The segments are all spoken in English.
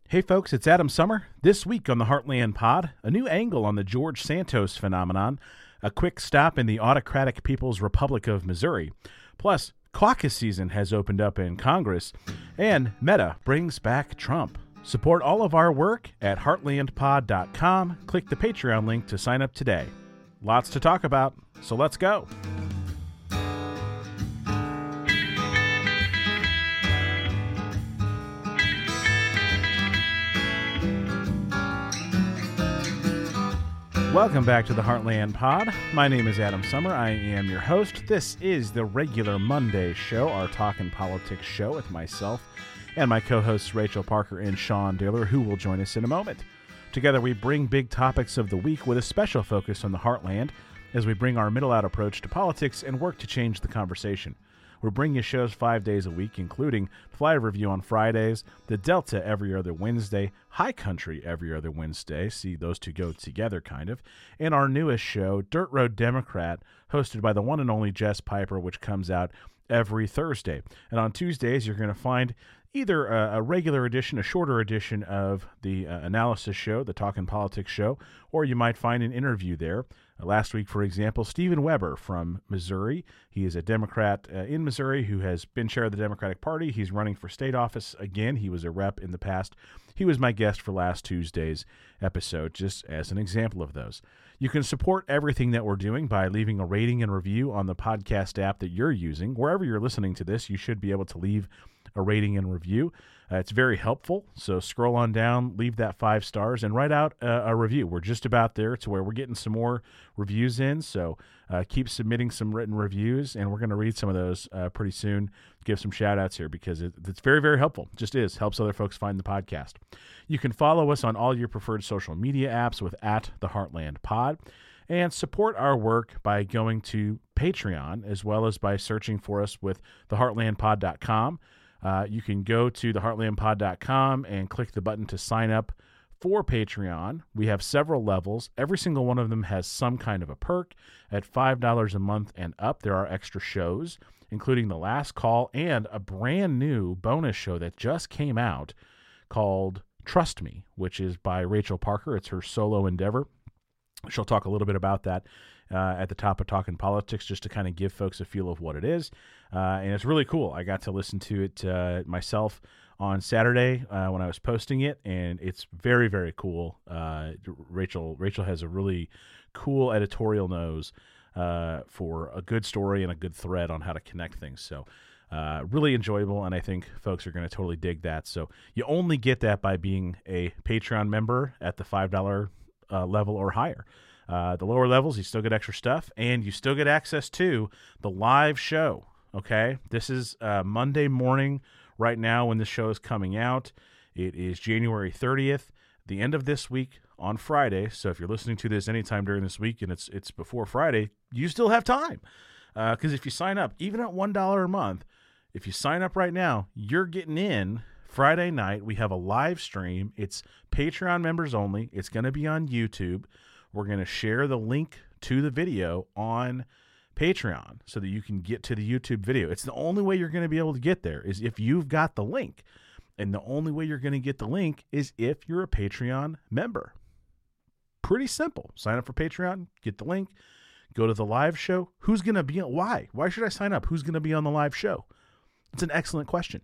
Hey folks, it's Adam Summer. This week on the Heartland Pod, a new angle on the George Santos phenomenon, a quick stop in the autocratic People's Republic of Missouri, plus caucus season has opened up in Congress, and Meta brings back Trump. Support all of our work at heartlandpod.com. Click the Patreon link to sign up today. Lots to talk about, so let's go. Welcome back to the Heartland Pod. My name is Adam Summer. I am your host. This is the regular Monday show, our Talkin' Politics show with myself and my co-hosts Rachel Parker and Sean Daler, who will join us in a moment. Together we bring big topics of the week with a special focus on the Heartland as we bring our middle-out approach to politics and work to change the conversation. We're bringing you shows 5 days a week, including Fly Review on Fridays, The Delta every other Wednesday, High Country every other Wednesday, see those two go together kind of, and our newest show, Dirt Road Democrat, hosted by the one and only Jess Piper, which comes out every Thursday. And on Tuesdays, you're going to find either a regular edition, a shorter edition of the analysis show, the Talkin' Politics show, or you might find an interview there. Last week, for example, Stephen Weber from Missouri. He is a Democrat in Missouri who has been chair of the Democratic Party. He's running for state office again. He was a rep in the past. He was my guest for last Tuesday's episode, just as an example of those. You can support everything that we're doing by leaving a rating and review on the podcast app that you're using. Wherever you're listening to this, you should be able to leave a rating and review. It's very helpful. So scroll on down, leave that 5 stars, and write out a review. We're just about there to where we're getting some more reviews in. So keep submitting some written reviews, and we're going to read some of those pretty soon. Give some shout outs here because it's very, very helpful. It just is. Helps other folks find the podcast. You can follow us on all your preferred social media apps with @TheHeartlandPod. And support our work by going to Patreon, as well as by searching for us with theheartlandpod.com. You can go to theheartlandpod.com and click the button to sign up for Patreon. We have several levels. Every single one of them has some kind of a perk. At $5 a month and up, there are extra shows, including The Last Call and a brand new bonus show that just came out called Trust Me, which is by Rachel Parker. It's her solo endeavor. She'll talk a little bit about that at the top of Talkin' Politics, just to kind of give folks a feel of what it is. And it's really cool. I got to listen to it myself on Saturday when I was posting it, and it's very, very cool. Rachel has a really cool editorial nose for a good story and a good thread on how to connect things. So really enjoyable, and I think folks are going to totally dig that. So you only get that by being a Patreon member at the $5 level or higher. The lower levels, you still get extra stuff, and you still get access to the live show, okay? This is Monday morning right now when the show is coming out. It is January 30th, the end of this week on Friday. So if you're listening to this anytime during this week and it's before Friday, you still have time. Because if you sign up, even at $1 a month, if you sign up right now, you're getting in Friday night. We have a live stream. It's Patreon members only. It's going to be on YouTube. We're going to share the link to the video on Patreon so that you can get to the YouTube video. It's the only way you're going to be able to get there is if you've got the link. And the only way you're going to get the link is if you're a Patreon member. Pretty simple. Sign up for Patreon, get the link, go to the live show. Who's going to be on? Why? Why should I sign up? Who's going to be on the live show? It's an excellent question.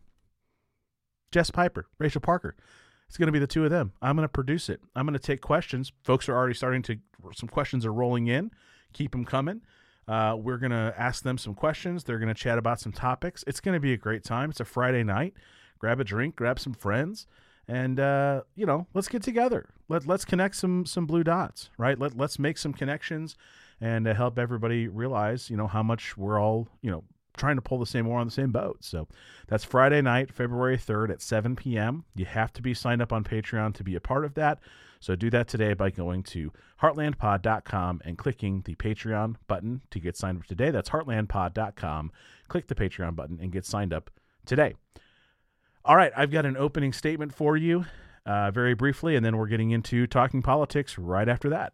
Jess Piper, Rachel Parker. It's going to be the two of them. I'm going to produce it. I'm going to take questions. Folks are already some questions are rolling in. Keep them coming. We're going to ask them some questions. They're going to chat about some topics. It's going to be a great time. It's a Friday night. Grab a drink, grab some friends, and, let's get together. Let's connect some blue dots, right? Let's make some connections and help everybody realize, how much we're all, trying to pull the same oar on the same boat. So that's Friday night, February 3rd at 7 p.m. You have to be signed up on Patreon to be a part of that. So do that today by going to heartlandpod.com and clicking the Patreon button to get signed up today. That's heartlandpod.com. Click the Patreon button and get signed up today. All right, I've got an opening statement for you very briefly, and then we're getting into talking politics right after that.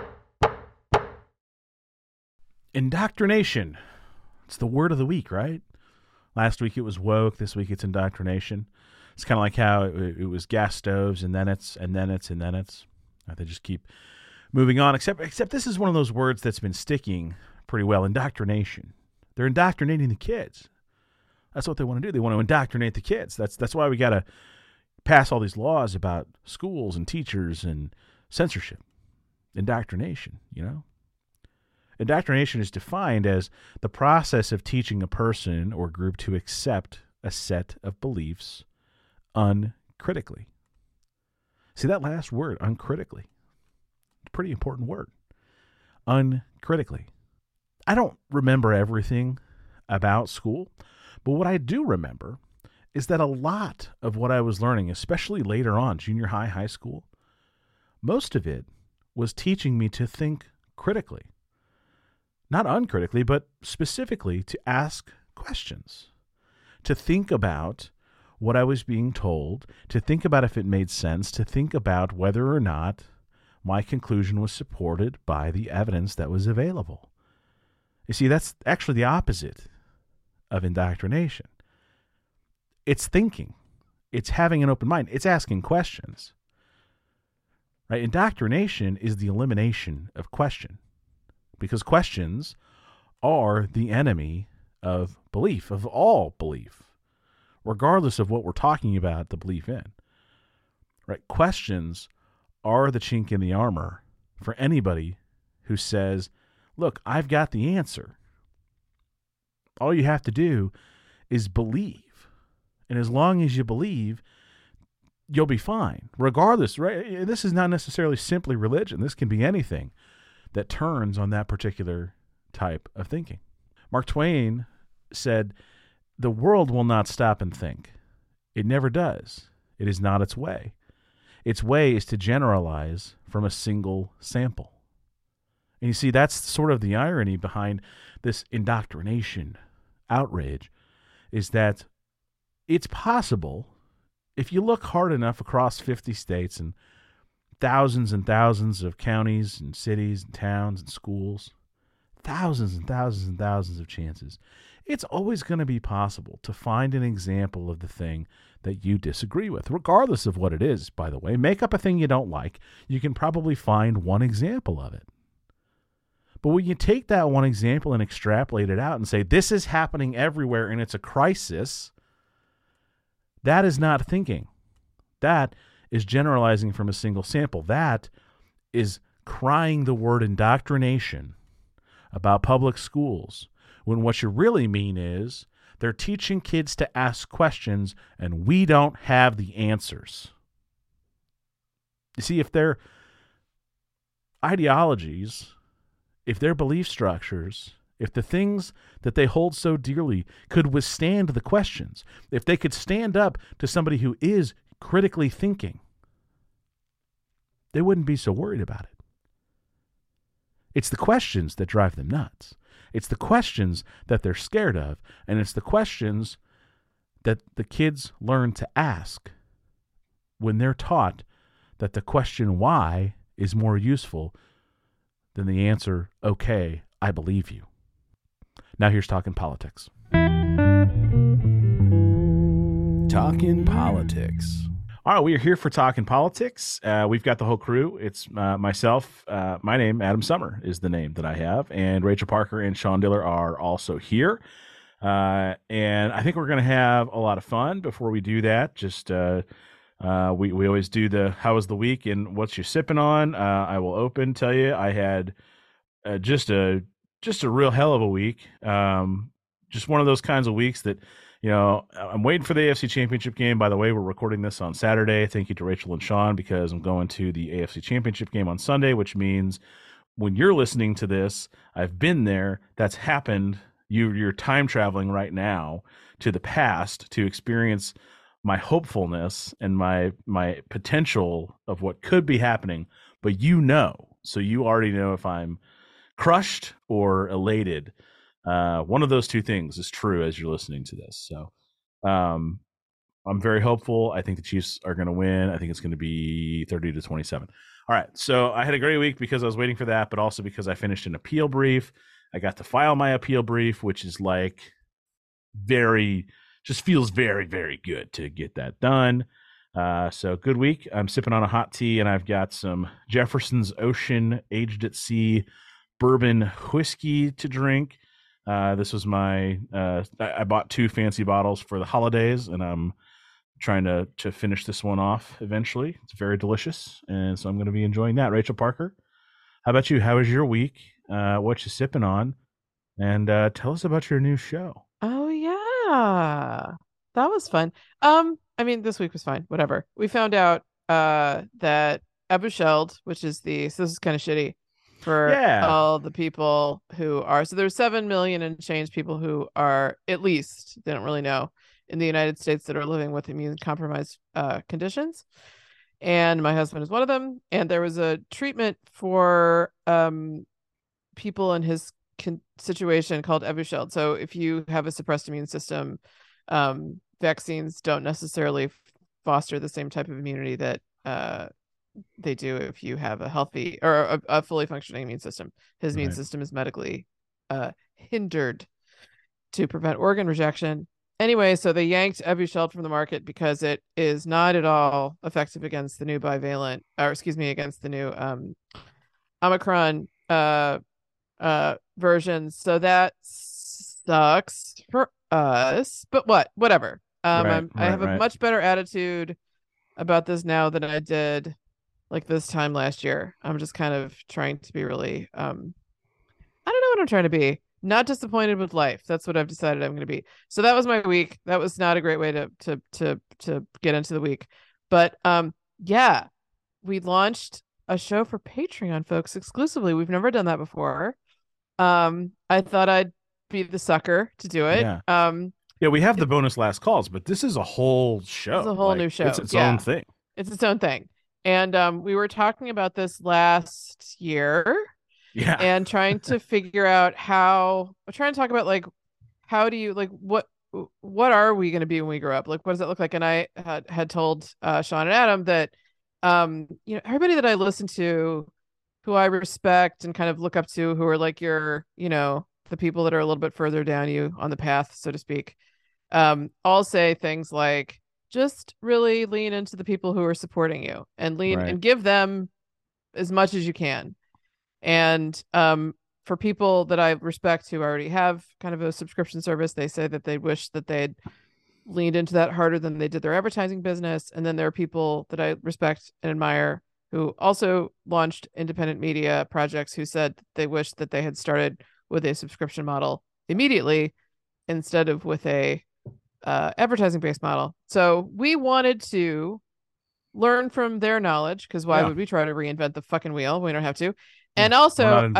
Indoctrination. It's the word of the week, right? Last week it was woke. This week it's indoctrination. It's kind of like how it was gas stoves, and then it's. They just keep moving on. Except this is one of those words that's been sticking pretty well. Indoctrination. They're indoctrinating the kids. That's what they want to do. They want to indoctrinate the kids. That's why we got to pass all these laws about schools and teachers and censorship. Indoctrination, Indoctrination is defined as the process of teaching a person or group to accept a set of beliefs uncritically. See that last word, uncritically. It's a pretty important word. Uncritically. I don't remember everything about school, but what I do remember is that a lot of what I was learning, especially later on, junior high, high school, most of it was teaching me to think critically. Not uncritically, but specifically to ask questions, to think about what I was being told, to think about if it made sense, to think about whether or not my conclusion was supported by the evidence that was available. You see, that's actually the opposite of indoctrination. It's thinking. It's having an open mind. It's asking questions. Right? Indoctrination is the elimination of question, because questions are the enemy of belief, of all belief, regardless of what we're talking about the belief in. Right? Questions are the chink in the armor for anybody who says, look, I've got the answer. All you have to do is believe. And as long as you believe, you'll be fine. Regardless, right? This is not necessarily simply religion. This can be anything that turns on that particular type of thinking. Mark Twain said, "The world will not stop and think. It never does. It is not its way. Its way is to generalize from a single sample." And you see, that's sort of the irony behind this indoctrination outrage, is that it's possible, if you look hard enough across 50 states and thousands of counties and cities and towns and schools, thousands and thousands and thousands of chances, it's always going to be possible to find an example of the thing that you disagree with, regardless of what it is, by the way. Make up a thing you don't like. You can probably find one example of it. But when you take that one example and extrapolate it out and say, this is happening everywhere and it's a crisis, that is not thinking. That is generalizing from a single sample. That is crying the word indoctrination about public schools, when what you really mean is they're teaching kids to ask questions and we don't have the answers. You see, if their ideologies, if their belief structures, if the things that they hold so dearly could withstand the questions, if they could stand up to somebody who is critically thinking, they wouldn't be so worried about it. It's the questions that drive them nuts. It's the questions that they're scared of, and it's the questions that the kids learn to ask when they're taught that the question why is more useful than the answer, okay, I believe you. Now here's Talking Politics. Talking Politics. All right, we are here for Talking Politics. We've got the whole crew. It's myself. My name, Adam Summer, is the name that I have. And Rachel Parker and Sean Diller are also here. And I think we're going to have a lot of fun. Before we do that, just we always do the how was the week and what's you sipping on. I will tell you, I had just a real hell of a week. Just one of those kinds of weeks that, I'm waiting for the AFC Championship game. By the way, we're recording this on Saturday. Thank you to Rachel and Sean, because I'm going to the AFC Championship game on Sunday, which means when you're listening to this, I've been there. That's happened. You're time traveling right now to the past to experience my hopefulness and my potential of what could be happening. But so you already know if I'm crushed or elated. One of those two things is true as you're listening to this. So I'm very hopeful. I think the Chiefs are going to win. I think it's going to be 30-27. All right. So I had a great week because I was waiting for that, but also because I finished an appeal brief. I got to file my appeal brief, which is like very just feels very, very good to get that done. So good week. I'm sipping on a hot tea, and I've got some Jefferson's Ocean aged at sea bourbon whiskey to drink. This was I bought 2 fancy bottles for the holidays, and I'm trying to finish this one off eventually. It's very delicious, and so I'm going to be enjoying that. Rachel Parker, how about you? How was your week? What you sipping on? And tell us about your new show. Oh yeah. That was fun. I mean, this week was fine. Whatever. We found out that Evusheld, which is so this is kind of shitty for Yeah. all the people who are so there's 7 million and change people who are, at least they don't really know, in the United States that are living with immune compromised conditions. And my husband is one of them. And there was a treatment for people in his situation called Evusheld. So if you have a suppressed immune system, vaccines don't necessarily foster the same type of immunity that they do if you have a healthy or a fully functioning immune system. His immune system is medically hindered to prevent organ rejection. Anyway, so they yanked Evusheld from the market because it is not at all effective against the new bivalent, or excuse me, against the new Omicron version. So that sucks for us. But whatever. I have a much better attitude about this now than I did like this time last year. I'm just kind of trying to be really I don't know what I'm trying to be. Not disappointed with life. That's what I've decided I'm going to be. So that was my week. That was not a great way to get into the week. But yeah, we launched a show for Patreon folks exclusively. We've never done that before. I thought I'd be the sucker to do it. Yeah, we have the bonus last calls, but this is a whole show. It's a whole new show. It's its own thing. It's its own thing. And we were talking about this last year. Yeah. And trying to figure out trying to talk about like, how do you like, what are we going to be when we grow up? Like, what does that look like? And I had told Sean and Adam that, everybody that I listen to, who I respect and kind of look up to, who are like your, the people that are a little bit further down you on the path, so to speak, all say things like, just really lean into the people who are supporting you and and give them as much as you can. And for people that I respect who already have kind of a subscription service, they say that they wish that they'd leaned into that harder than they did their advertising business. And then there are people that I respect and admire who also launched independent media projects who said they wish that they had started with a subscription model immediately instead of with a advertising based model. So we wanted to learn from their knowledge, because why would we try to reinvent the fucking wheel? We don't have to. And also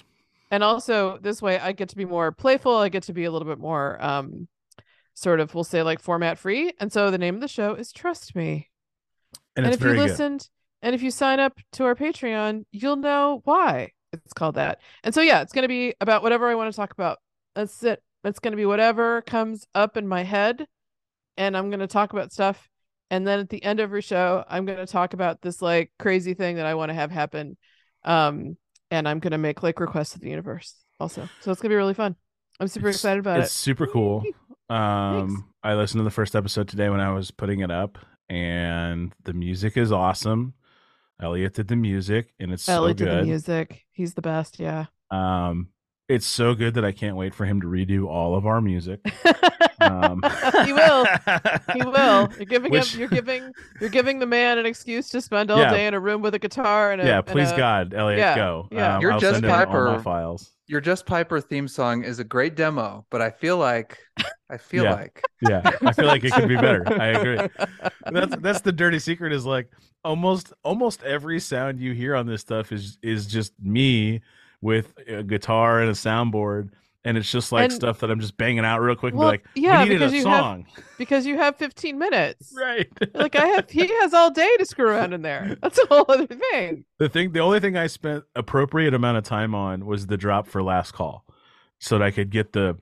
this way I get to be more playful. I get to be a little bit more sort of, we'll say, like, format free. And so the name of the show is Trust Me. And if you listened and if you sign up to our Patreon, you'll know why it's called that. And so yeah, it's going to be about whatever I want to talk about. That's it. It's going to be whatever comes up in my head, and I'm going to talk about stuff. And then at the end of every show, I'm going to talk about this like crazy thing that I want to have happen. And I'm going to make like requests to the universe also. So it's going to be really fun. I'm super excited about it. It's super cool. I listened to the first episode today when I was putting it up, and the music is awesome. Elliot did the music, and it's Elliot so good. Did the music. He's the best. Yeah. It's so good that I can't wait for him to redo all of our music. He will. He will. You're giving the man an excuse to spend all day in a room with a guitar and please God, Elliot, go. Yeah. Your Just Piper files. Your Just Piper theme song is a great demo, but I feel like I feel like it could be better. I agree. That's the dirty secret, is like almost every sound you hear on this stuff is just me with a guitar and a soundboard, and it's just like stuff that I'm just banging out real quick and be like, we needed a song. Because you have 15 minutes. Right. Like he has all day to screw around in there. That's a whole other thing. The only thing I spent appropriate amount of time on was the drop for last call, so that I could get the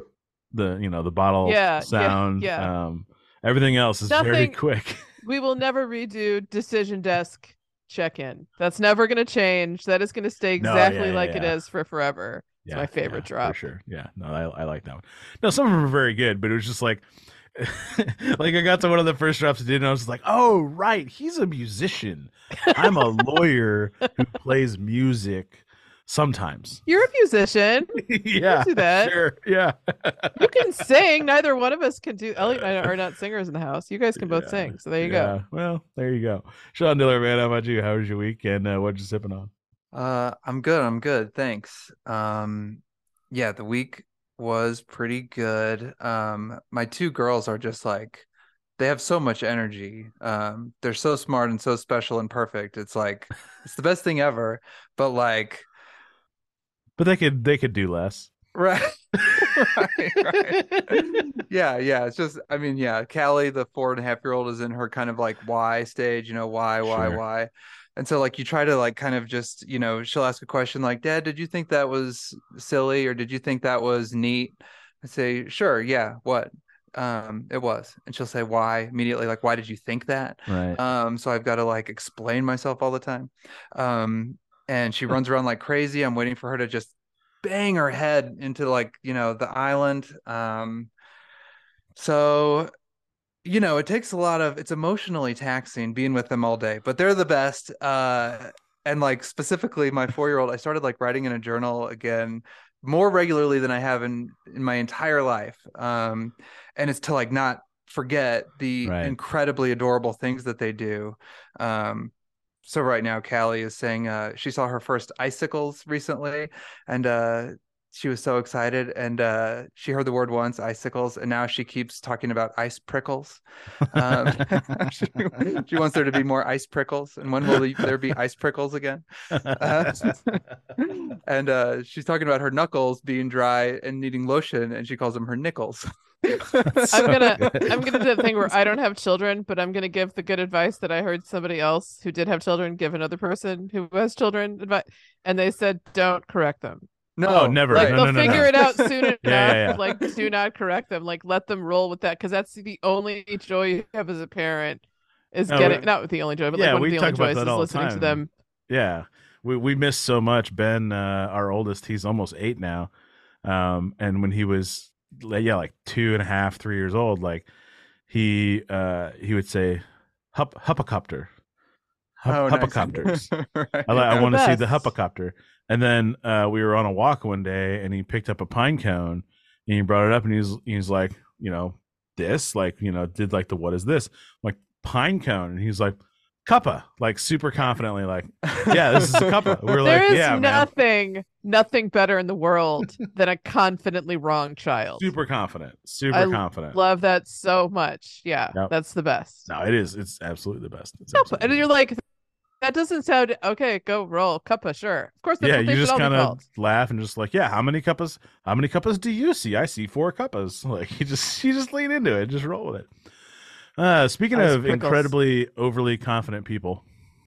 bottle sound. Yeah. Everything else is very quick. We will never redo Decision Desk check-in. That's never going to change. That is going to stay exactly it is for forever. It's my favorite drop. For sure. Yeah. No, I like that one. No, some of them are very good, but it was just like, Like I got to one of the first drops I did, and I was like, "Oh, right, he's a musician. I'm a lawyer who plays music sometimes." You're a musician. Yeah, do that. sure, yeah. You can sing. Neither one of us can do. Elliot and I are not singers in the house. You guys can both sing. So there you go. Well, there you go. Sean Diller, man, how about you? How was your week, and what you sipping on? I'm good. I'm good. Thanks. Yeah, the week was pretty good. My two girls are just like they have so much energy. They're so smart and so special and perfect. It's like it's the best thing ever. But like, But they could do less. right, right. Yeah, yeah. It's just, I mean, yeah. Callie, the 4.5-year-old, is in her kind of like why stage. Sure. Why? And so like you try to like kind of just, she'll ask a question like, Dad, did you think that was silly or did you think that was neat? I say, sure, yeah, what? It was. And she'll say why immediately, like, why did you think that? Right. So I've got to like explain myself all the time. And she runs around like crazy. I'm waiting for her to just bang her head into like, the island. So it takes a lot of it's emotionally taxing being with them all day, but they're the best. And like specifically my 4-year-old, I started like writing in a journal again more regularly than I have in my entire life. And it's to like not forget the Right. incredibly adorable things that they do. So right now Callie is saying she saw her first icicles recently, and she was so excited, and she heard the word once, icicles, and now she keeps talking about ice prickles. Um, she wants there to be more ice prickles, and when will there be ice prickles again? Uh, and she's talking about her knuckles being dry and needing lotion, and she calls them her nickels. I'm gonna do the thing where I don't have children, but I'm gonna give the good advice that I heard somebody else who did have children give another person who has children advice, and they said don't correct them. No, never. Like No, they'll no, figure no. it out soon enough. Yeah. Like do not correct them. Like let them roll with that, because that's the only joy you have as a parent is getting not the only joy, but like one of we the talk only about joys that is all the listening to time. them. Yeah, we miss so much. Ben, our oldest, he's almost 8 now. And when he was like 2.5, 3 years old, like he would say hupacopter. Oh, nice. Hupacopters. Right. I want to see the Best. hupacopter. And then we were on a walk one day, and he picked up a pine cone, and he brought it up, and he's like, this, like, did like the what is this? I'm like, pine cone, and he's like, cuppa, like super confidently, like, yeah, this is a cuppa. We're There like, is yeah, man. nothing better in the world than a confidently wrong child. Super confident. Love that so much. Yeah, Yep. that's the best. No, it is. It's absolutely the best. It's No, absolutely and the you're best. like, that doesn't sound okay. Go roll cuppa, sure. Of course, that's Yeah, what they you should just all be kind of called. laugh and just like, yeah, how many cuppas do you see? I see 4 cuppas. Like you just lean into it, just roll with it. Speaking Ice of prickles. incredibly overly confident people,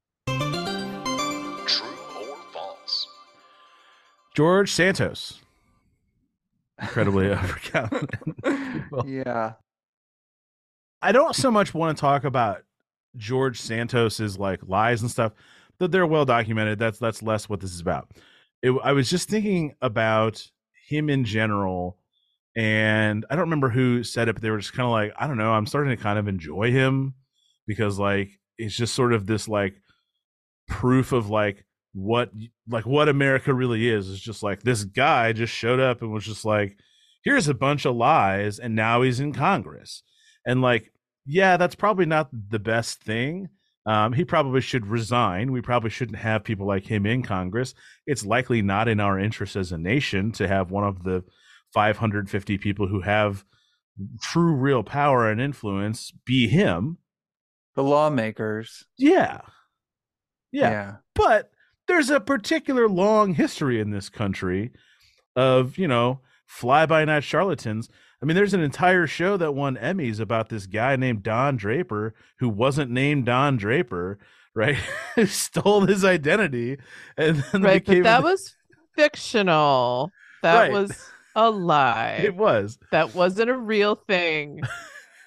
True or false? George Santos, incredibly overconfident people. Yeah. I don't so much want to talk about George Santos's like lies and stuff, that they're well documented. That's less what this is about. I was just thinking about him in general, and I don't remember who said it, but they were just kind of like, I don't know, I'm starting to kind of enjoy him because like it's just sort of this like proof of like what America really is just like this guy just showed up and was just like, here's a bunch of lies, and now he's in Congress. And like, yeah, that's probably not the best thing. He probably should resign. We probably shouldn't have people like him in Congress. It's likely not in our interest as a nation to have one of the 550 people who have true real power and influence be him. The lawmakers. Yeah. Yeah. But there's a particular long history in this country of, fly-by-night charlatans. I mean, there's an entire show that won Emmys about this guy named Don Draper who wasn't named Don Draper, right? Who stole his identity and then Right, but became that was fictional. That Right. was a lie. it was. That wasn't a real thing.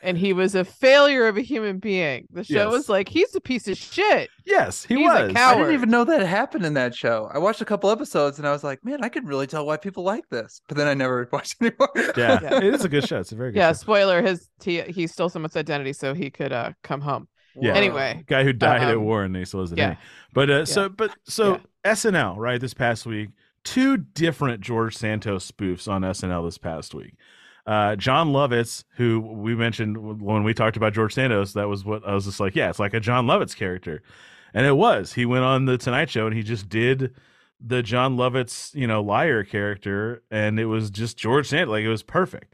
and he was a failure of a human being. The show was Yes. like, he's a piece of shit. Yes, he He's a was. cow- I didn't even know that happened in that show. I watched a couple episodes and I was like, man, I can really tell why people like this. But then I never watched anymore. Yeah, Yeah. it is a good show. It's a very good Yeah, show. spoiler, he stole someone's identity so he could come home. Yeah. Anyway, Guy who died at Um, war and he still isn't yeah. any. But Yeah. SNL, right, this past week, 2 different George Santos spoofs on SNL this past week. John Lovitz, who we mentioned when we talked about George Santos, that was what I was just like, yeah, it's like a John Lovitz character. And it was. He went on the Tonight Show and he just did the John Lovitz, liar character, and it was just George Santos. Like, it was perfect.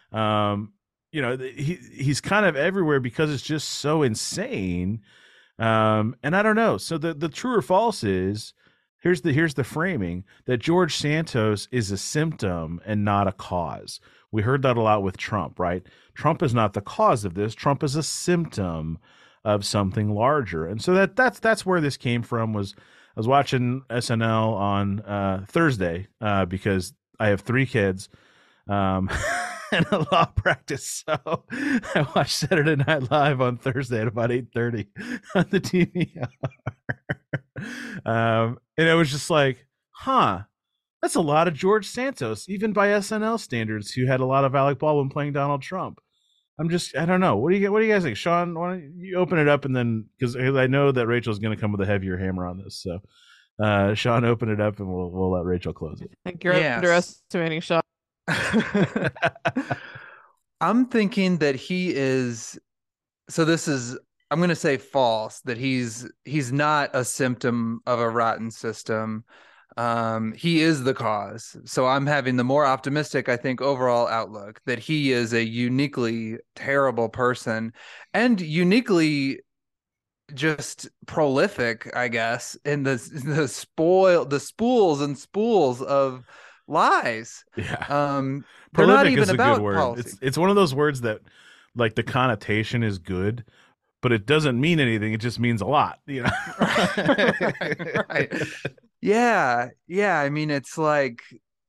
He's kind of everywhere because it's just so insane. And I don't know. So the true or false is, here's the framing, that George Santos is a symptom and not a cause. We heard that a lot with Trump, right? Trump is not the cause of this. Trump is a symptom of something larger. And so that's where this came from. I was watching SNL on Thursday because I have 3 kids and a law practice. So I watched Saturday Night Live on Thursday at about 8:30 on the DVR. And it was just like, that's a lot of George Santos, even by SNL standards, who had a lot of Alec Baldwin playing Donald Trump. I don't know. What do you guys think? Sean, why don't you open it up, and then, because I know that Rachel's going to come with a heavier hammer on this. So Sean, open it up and we'll let Rachel close it. I think you're Yes. underestimating Sean. I'm thinking that he is. So this is. I'm going to say false. That he's not a symptom of a rotten system. He is the cause. So I'm having the more optimistic, I think, overall outlook that he is a uniquely terrible person and uniquely just prolific, I guess, in the spools and spools of lies. Yeah. They're not Prolific even is a about good word. policy. It's one of those words that, like, the connotation is good, but it doesn't mean anything. It just means a lot, Right. Yeah. I mean, it's like,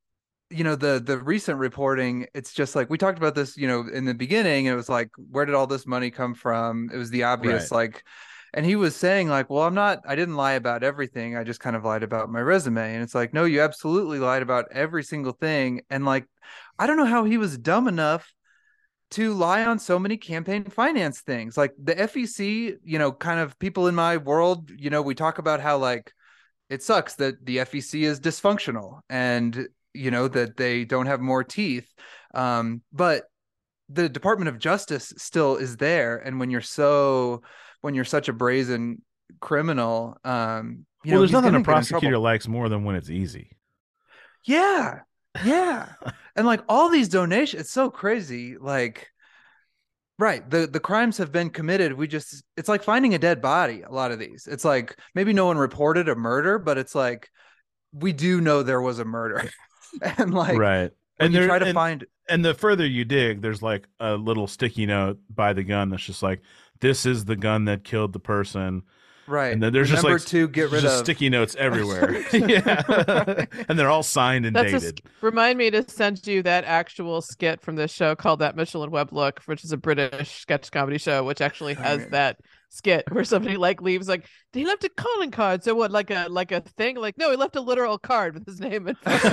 the recent reporting, it's just like, we talked about this, in the beginning, it was like, where did all this money come from? It was the obvious, Right. and he was saying like, well, I didn't lie about everything. I just kind of lied about my resume. And it's like, no, you absolutely lied about every single thing. And like, I don't know how he was dumb enough to lie on so many campaign finance things. Like the FEC, kind of people in my world, we talk about how like it sucks that the FEC is dysfunctional and, that they don't have more teeth. But the Department of Justice still is there. And when you're such a brazen criminal, There's nothing a prosecutor likes more than when it's easy. Yeah. And like all these donations, it's so crazy. Like, right, the crimes have been committed. It's like finding a dead body. A lot of these, it's like maybe no one reported a murder, but it's like we do know there was a murder. And like, right, and you try to find, and the further you dig, there's like a little sticky note by the gun that's just like, this is the gun that killed the person. Right. And then there's Remember just like to get rid of sticky notes everywhere. Yeah. And they're all signed and dated. Remind me to send you that actual skit from this show called That Michelin Web Look, which is a British sketch comedy show, which actually has that skit where somebody like leaves like, he left a calling card. So what, like a thing? Like, no, he left a literal card with his name and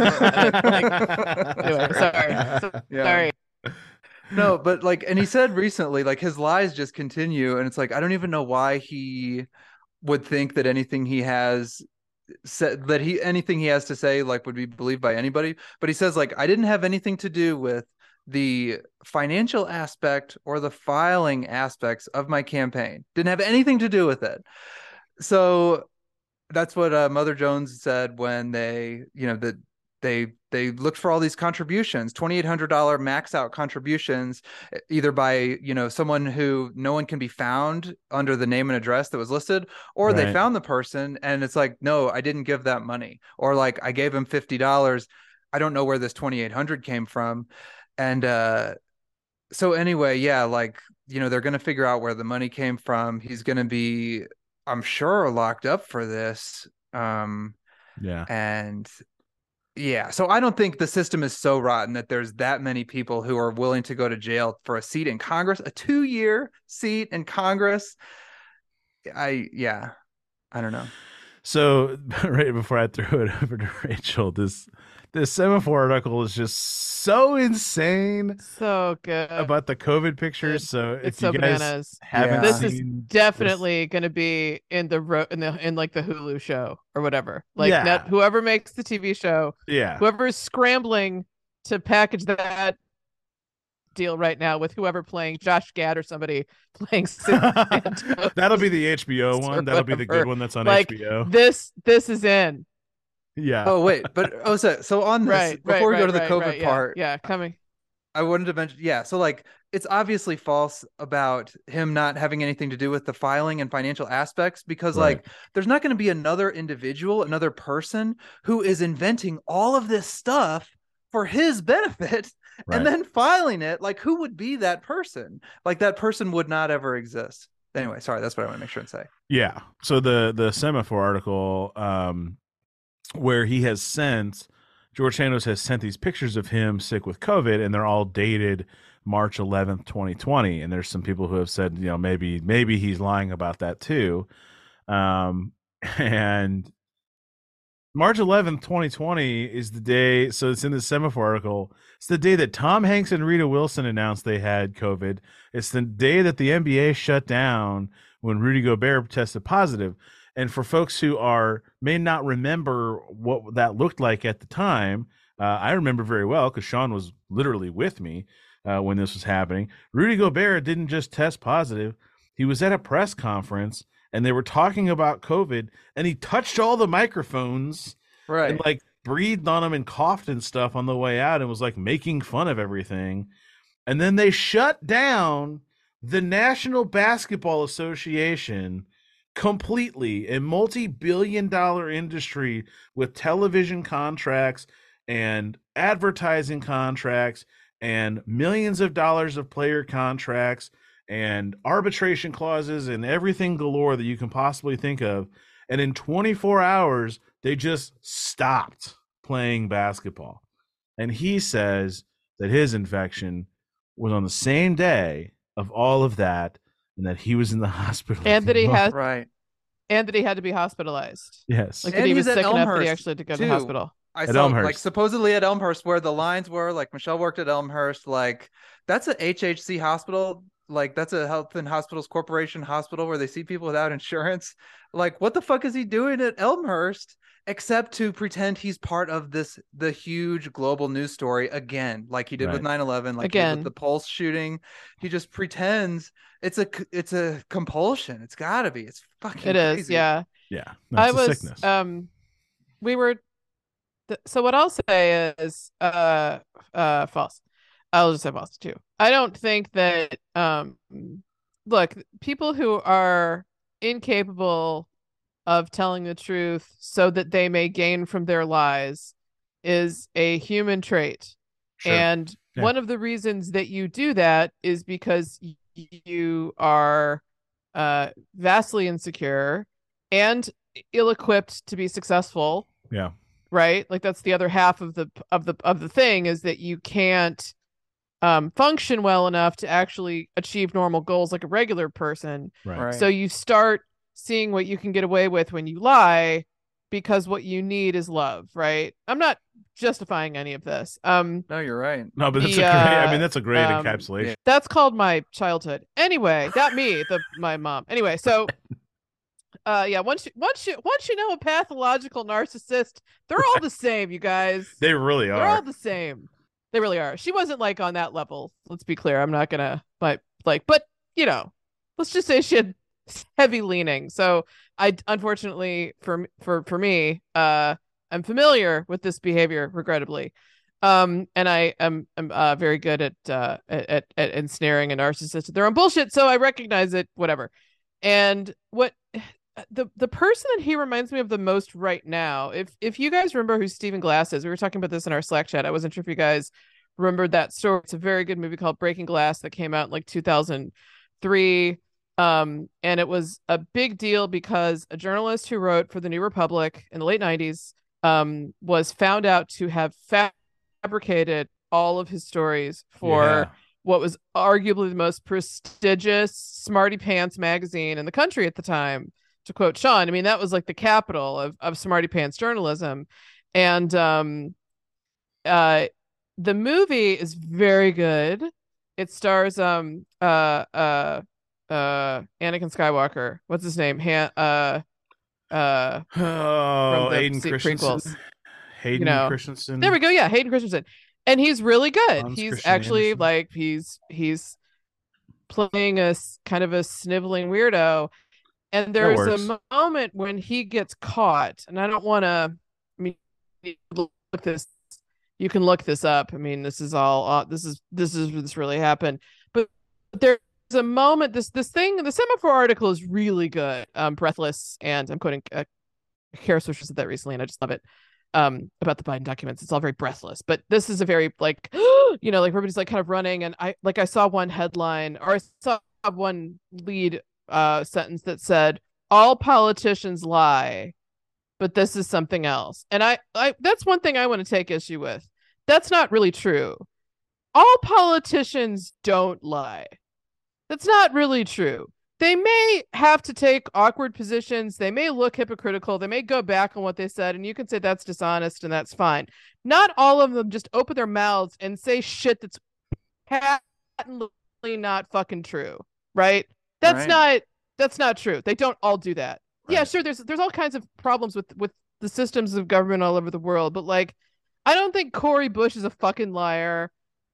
anyway, sorry. No, but like, and he said recently, like his lies just continue, and it's like I don't even know why he would think that anything he has said, anything he has to say like would be believed by anybody. But he says like, I didn't have anything to do with the financial aspect or the filing aspects of my campaign. Didn't have anything to do with it. So that's what Mother Jones said when they, that they looked for all these contributions, $2,800 max out contributions, either by, someone who no one can be found under the name and address that was listed, or they found the person and it's like, no, I didn't give that money. Or like, I gave him $50. I don't know where this 2,800 came from. And so anyway, yeah, like, they're going to figure out where the money came from. He's going to be, I'm sure, locked up for this. Yeah. And Yeah, so I don't think the system is so rotten that there's that many people who are willing to go to jail for a seat in Congress, a 2-year seat in Congress. I don't know. So right before I throw it over to Rachel, this semaphore article is just so insane So good. about the COVID pictures. So It's if you so guys bananas. haven't This seen is definitely going to be in like the Hulu show or whatever. Like Yeah. whoever makes the TV show, yeah, whoever is scrambling to package that deal right now with whoever playing Josh Gad or somebody playing Sid Santos that'll be the HBO or one. That'll be the whatever. good one that's on Like HBO. this is in. Yeah. Oh wait, but so on this before we go to the COVID part, yeah, coming. I wanted to mention, so like it's obviously false about him not having anything to do with the filing and financial aspects, because Right. like there's not going to be another individual, another person who is inventing all of this stuff for his benefit Right. and then filing it. Like, who would be that person? Like, that person would not ever exist. Anyway, sorry, that's what I want to make sure and say. Yeah. So the semaphore article, where he has sent George Santos has sent these pictures of him sick with COVID, and they're all dated March 11th, 2020. And there's some people who have said, maybe he's lying about that too. And March 11th, 2020 is the day. So it's in the semaphore article. It's the day that Tom Hanks and Rita Wilson announced they had COVID. It's the day that the NBA shut down when Rudy Gobert tested positive. And for folks who may not remember what that looked like at the time, I remember very well because Sean was literally with me when this was happening. Rudy Gobert didn't just test positive. He was at a press conference and they were talking about COVID, and he touched all the microphones, right, and like breathed on them and coughed and stuff on the way out and was like making fun of everything. And then they shut down the National Basketball Association completely, a multi-billion-dollar industry with television contracts and advertising contracts and millions of dollars of player contracts and arbitration clauses and everything galore that you can possibly think of. And in 24 hours, they just stopped playing basketball. And he says that his infection was on the same day of all of that, and that he was in the hospital. And that he had right. And that he had to be hospitalized. Yes. Like that And he was he's at sick enough that he Elmhurst, actually had to go to too. the hospital. I At saw Elmhurst. like supposedly at Elmhurst where the lines were, like Michelle worked at Elmhurst, like that's a HHC hospital, like that's a Health and Hospitals Corporation hospital where they see people without insurance. Like, what the fuck is he doing at Elmhurst except to pretend he's part of the huge global news story again, like he did with 9/11, like he did with the Pulse shooting. He just pretends it's a compulsion. It's gotta be. It's fucking crazy. Is, yeah. Yeah. That's a sickness. We were so what I'll say is false. I'll just say false too. I don't think that look, people who are incapable of telling the truth so that they may gain from their lies is a human trait. Sure. And one of the reasons that you do that is because you are vastly insecure and ill-equipped to be successful. Yeah. Right? Like that's the other half of the thing, is that you can't function well enough to actually achieve normal goals like a regular person. Right. So you start seeing what you can get away with when you lie, because what you need is love, right? I'm not justifying any of this. No, you're right. No, but that's a great encapsulation. That's called my childhood. Anyway, my mom. Anyway, so once you know a pathological narcissist, they're all the same, you guys. They really are. They're all the same. They really are. She wasn't like on that level. Let's be clear. I'm not gonna but let's just say she had heavy leaning. So I unfortunately for me, I'm familiar with this behavior, regrettably. And I am very good at ensnaring a narcissist with their own bullshit. So I recognize it, whatever. And what the person that he reminds me of the most right now, if you guys remember who Stephen Glass is, we were talking about this in our Slack chat. I wasn't sure if you guys remembered that story. It's a very good movie called Breaking Glass that came out in like 2003. And it was a big deal because a journalist who wrote for the New Republic in the late 90s was found out to have fabricated all of his stories for what was arguably the most prestigious Smarty Pants magazine in the country at the time. To quote Sean, I mean, that was like the capital of Smarty Pants journalism. And the movie is very good. It stars Anakin Skywalker. What's his name? From the Hayden Christensen. prequels. Hayden Christensen. There we go. Yeah, Hayden Christensen. And he's really good. Hans He's Christian actually Andersen. like he's playing a kind of a sniveling weirdo. And there's a moment when he gets caught, and I don't want to. I mean, look this. You can look this up. I mean, this is all. This really happened. But there's a moment. This thing. The Semaphore article is really good. Breathless, and I'm quoting. Kara Swisher said that recently, and I just love it. About the Biden documents, it's all very breathless. But this is a very like, like everybody's like kind of running, and I saw one headline, or I saw one lead sentence that said all politicians lie, but this is something else. And I that's one thing I want to take issue with. That's not really true. All politicians don't lie. That's not really true. They may have to take awkward positions. They may look hypocritical. They may go back on what they said, and you can say that's dishonest, and that's fine. Not all of them just open their mouths and say shit that's patently not fucking true, right? That's not true. They don't all do that. Right. Yeah, sure. There's all kinds of problems with the systems of government all over the world, but like, I don't think Cori Bush is a fucking liar.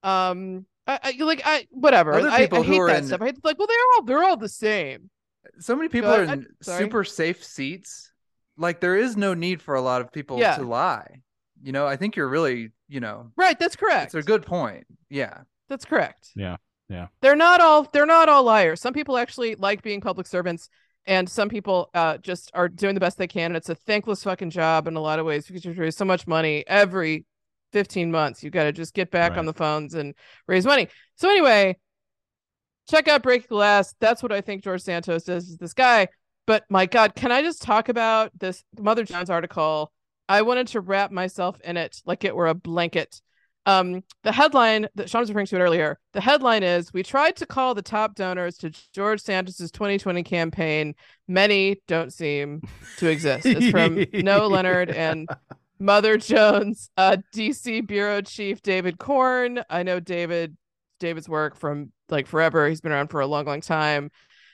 Whatever. Other people I hate that stuff. I hate like, well, they're all the same. So many people are in super safe seats. Like, there is no need for a lot of people to lie. I think you're really, right. That's correct. It's a good point. Yeah, that's correct. Yeah. Yeah. They're not all liars. Some people actually like being public servants, and some people just are doing the best they can. And it's a thankless fucking job in a lot of ways, because you raise so much money every 15 months. You got to just get back on the phones and raise money. So anyway, check out Breaking Glass. That's what I think George Santos is this guy. But my God, can I just talk about this Mother Jones article? I wanted to wrap myself in it like it were a blanket. The headline that Sean was referring to it earlier, the headline is, "We tried to call the top donors to George Santos's 2020 campaign. Many don't seem to exist." It's from Noah Leonard and Mother Jones, DC Bureau Chief David Korn. I know David's work from like forever. He's been around for a long, long time.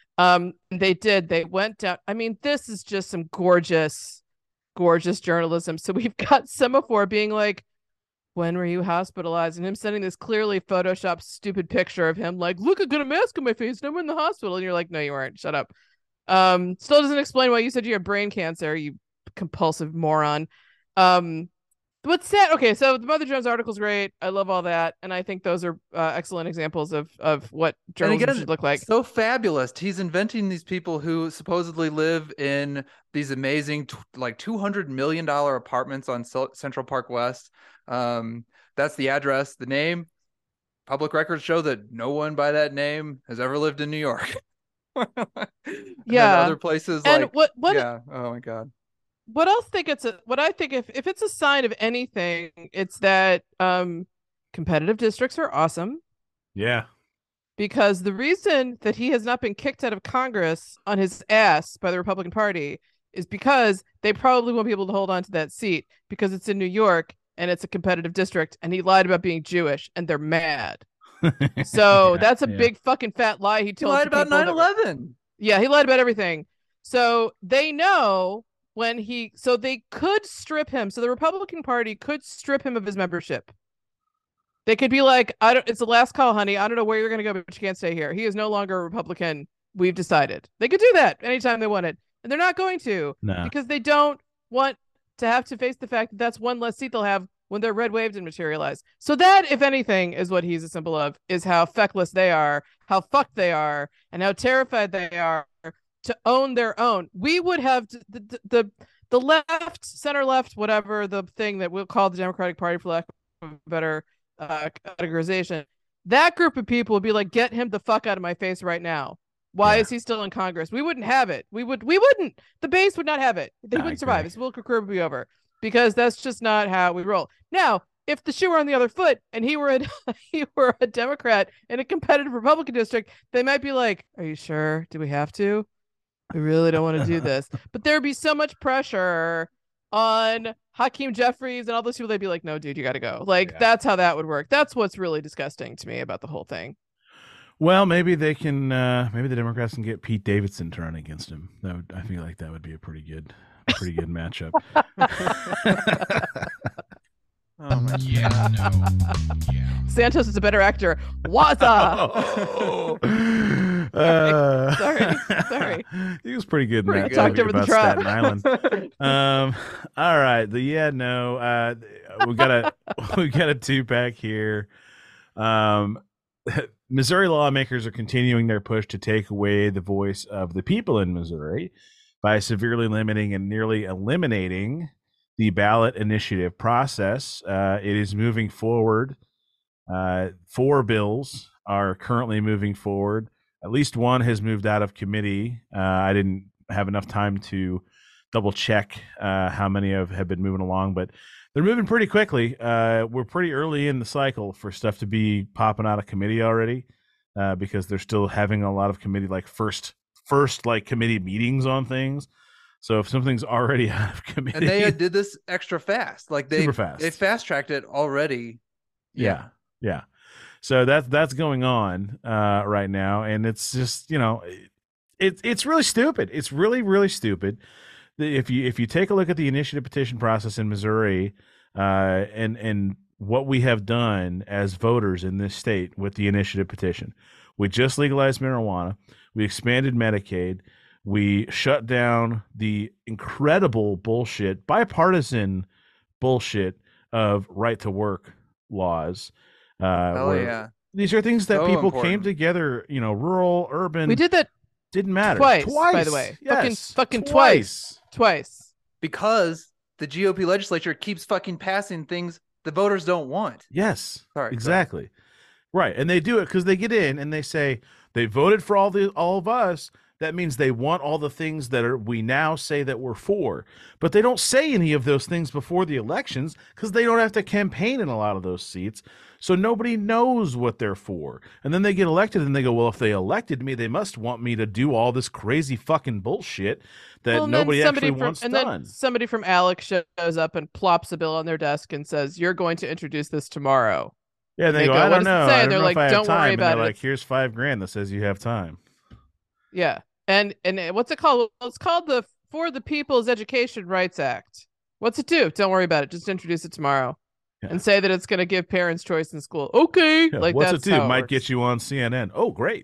They went down. I mean, this is just some gorgeous, gorgeous journalism. So we've got Semaphore being like, "When were you hospitalized?" And him sending this clearly photoshopped stupid picture of him like, "Look, I got a mask on my face and I'm in the hospital." And you're like, "No, you weren't. Shut up." Still doesn't explain why you said you have brain cancer, you compulsive moron. What's sad? Okay, so the Mother Jones article is great. I love all that, and I think those are excellent examples of what journalism should look like. So fabulous. He's inventing these people who supposedly live in these amazing, like $200 million apartments on Central Park West. That's the address, the name. Public records show that no one by that name has ever lived in New York. Yeah, other places and like what? Yeah. Oh my God. What else think it's what I think if it's a sign of anything, it's that competitive districts are awesome. Yeah. Because the reason that he has not been kicked out of Congress on his ass by the Republican Party is because they probably won't be able to hold on to that seat because it's in New York and it's a competitive district, and he lied about being Jewish and they're mad. So that's a big fucking fat lie he told. He lied about 9/11. Yeah, he lied about everything. So they know so they could strip him. So the Republican Party could strip him of his membership. They could be like, it's the last call, honey. I don't know where you're going to go, but you can't stay here. He is no longer a Republican. We've decided. They could do that anytime they wanted. And they're not going to because they don't want to have to face the fact that that's one less seat they'll have when they're red waved and materialize. So that, if anything, is what he's a symbol of, is how feckless they are, how fucked they are, and how terrified they are to own their own. We would have the left, center left, whatever the thing that we'll call the Democratic Party, for lack of a better categorization. That group of people would be like, "Get him the fuck out of my face right now. Why is he still in Congress?" We wouldn't have it. We wouldn't. The base would not have it. They wouldn't survive. His political career would be over. because that's just not how we roll. Now, if the shoe were on the other foot and he were a Democrat in a competitive Republican district, they might be like, "Are you sure? Do we have to? We really don't want to do this." But there'd be so much pressure on Hakeem Jeffries and all those people. They'd be like, "No, dude, you got to go." Like, that's how that would work. That's what's really disgusting to me about the whole thing. Well, maybe they can. Maybe the Democrats can get Pete Davidson to run against him. I feel like that would be a pretty good matchup. Oh my Yeah, no. Yeah. Santos is a better actor. Waza. Sorry. He was pretty good in that Talked movie over the about trap. Staten Island. All right. We got a two-pack here. Missouri lawmakers are continuing their push to take away the voice of the people in Missouri by severely limiting and nearly eliminating the ballot initiative process. It is moving forward. 4 bills are currently moving forward. At least one has moved out of committee. I didn't have enough time to double check how many have been moving along, but they're moving pretty quickly. We're pretty early in the cycle for stuff to be popping out of committee already, because they're still having a lot of committee, like first like committee meetings on things. So if something's already out of committee, And they did this extra fast. Like Super fast. They fast tracked it already. Yeah. So that's going on right now, and it's just, it's really stupid. It's really, really stupid. If you take a look at the initiative petition process in Missouri, and what we have done as voters in this state with the initiative petition, we just legalized marijuana, we expanded Medicaid, we shut down the incredible bullshit, bipartisan bullshit of right to work laws. Yeah. These are things that So people important. came together, rural, urban. We did that Didn't matter. twice, by the way. Yes. Fucking twice. Because the GOP legislature keeps fucking passing things the voters don't want. Yes. Sorry, Exactly. Right. And they do it because they get in and they say they voted for all of us. That means they want all the things that we now say that we're for. But they don't say any of those things before the elections because they don't have to campaign in a lot of those seats. So nobody knows what they're for. And then they get elected and they go, well, if they elected me, they must want me to do all this crazy fucking bullshit that nobody actually wants done. Then somebody from Alex shows up and plops a bill on their desk and says, "You're going to introduce this tomorrow." Yeah, they go, "What I don't does it know. say?" I don't They're know like, if I have "Don't time." worry And about they're it. like, here's $5,000 that says you have time. Yeah. And what's it called? Well, it's called the For the People's Education Rights Act. What's it do? Don't worry about it. Just introduce it tomorrow. Yeah. And say that it's going to give parents choice in school. Okay. Yeah, Like, what's that's it do? how it Might works. get you on CNN. Oh, great.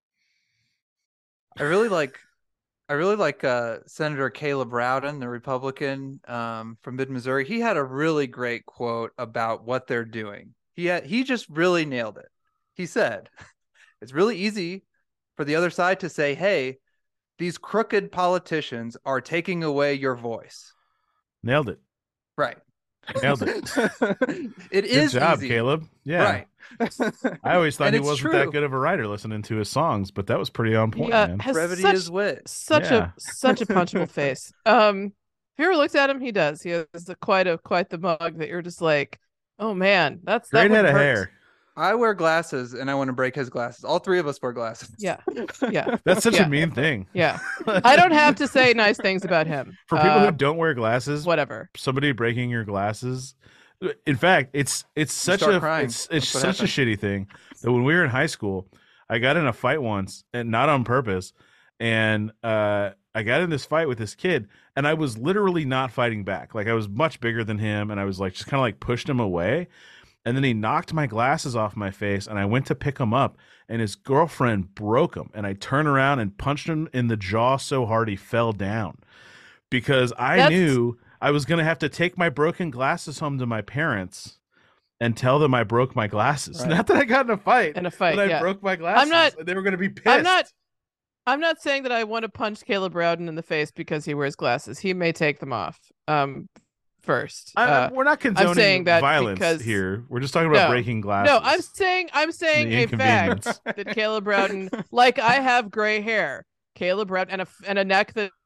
I really like Senator Caleb Rowden, the Republican from mid-Missouri. He had a really great quote about what they're doing. He just really nailed it. He said, "It's really easy for the other side to say, hey, these crooked politicians are taking away your voice." Nailed it. Right. Nailed it. It is Good job, easy. Caleb. Yeah. Right. I always thought And he it's wasn't true. that good of a writer listening to his songs, but that was pretty on point, Yeah, man. has Brevity such, is wit. such Yeah. a punchable face. Have you ever looked at him? He does. He has quite the mug that you're just like, oh man, that Great head would of hurt. hair. I wear glasses and I want to break his glasses. All three of us wear glasses. Yeah. Yeah. That's such Yeah. a mean thing. Yeah. I don't have to say nice things about him. For people who don't wear glasses, whatever. somebody breaking your glasses. In fact, it's such start a crying. it's That's what such a happens. shitty thing that when we were in high school, I got in a fight once, and not on purpose, and I got in this fight with this kid, and I was literally not fighting back. Like, I was much bigger than him, and I was like just kind of like pushed him away, and then he knocked my glasses off my face, and I went to pick him up, and his girlfriend broke him, and I turned around and punched him in the jaw so hard he fell down because I knew I was going to have to take my broken glasses home to my parents and tell them I broke my glasses. Right. Not that I got in a fight. In a fight, but I yeah. broke my glasses. They were going to be pissed. I'm not saying that I want to punch Caleb Rowden in the face because he wears glasses. He may take them off first. We're not condoning saying that violence because- here. We're just talking about No. breaking glasses. No, I'm saying The a fact inconvenience. that Caleb Rowden, like I have gray hair, Caleb Rowden, and a neck that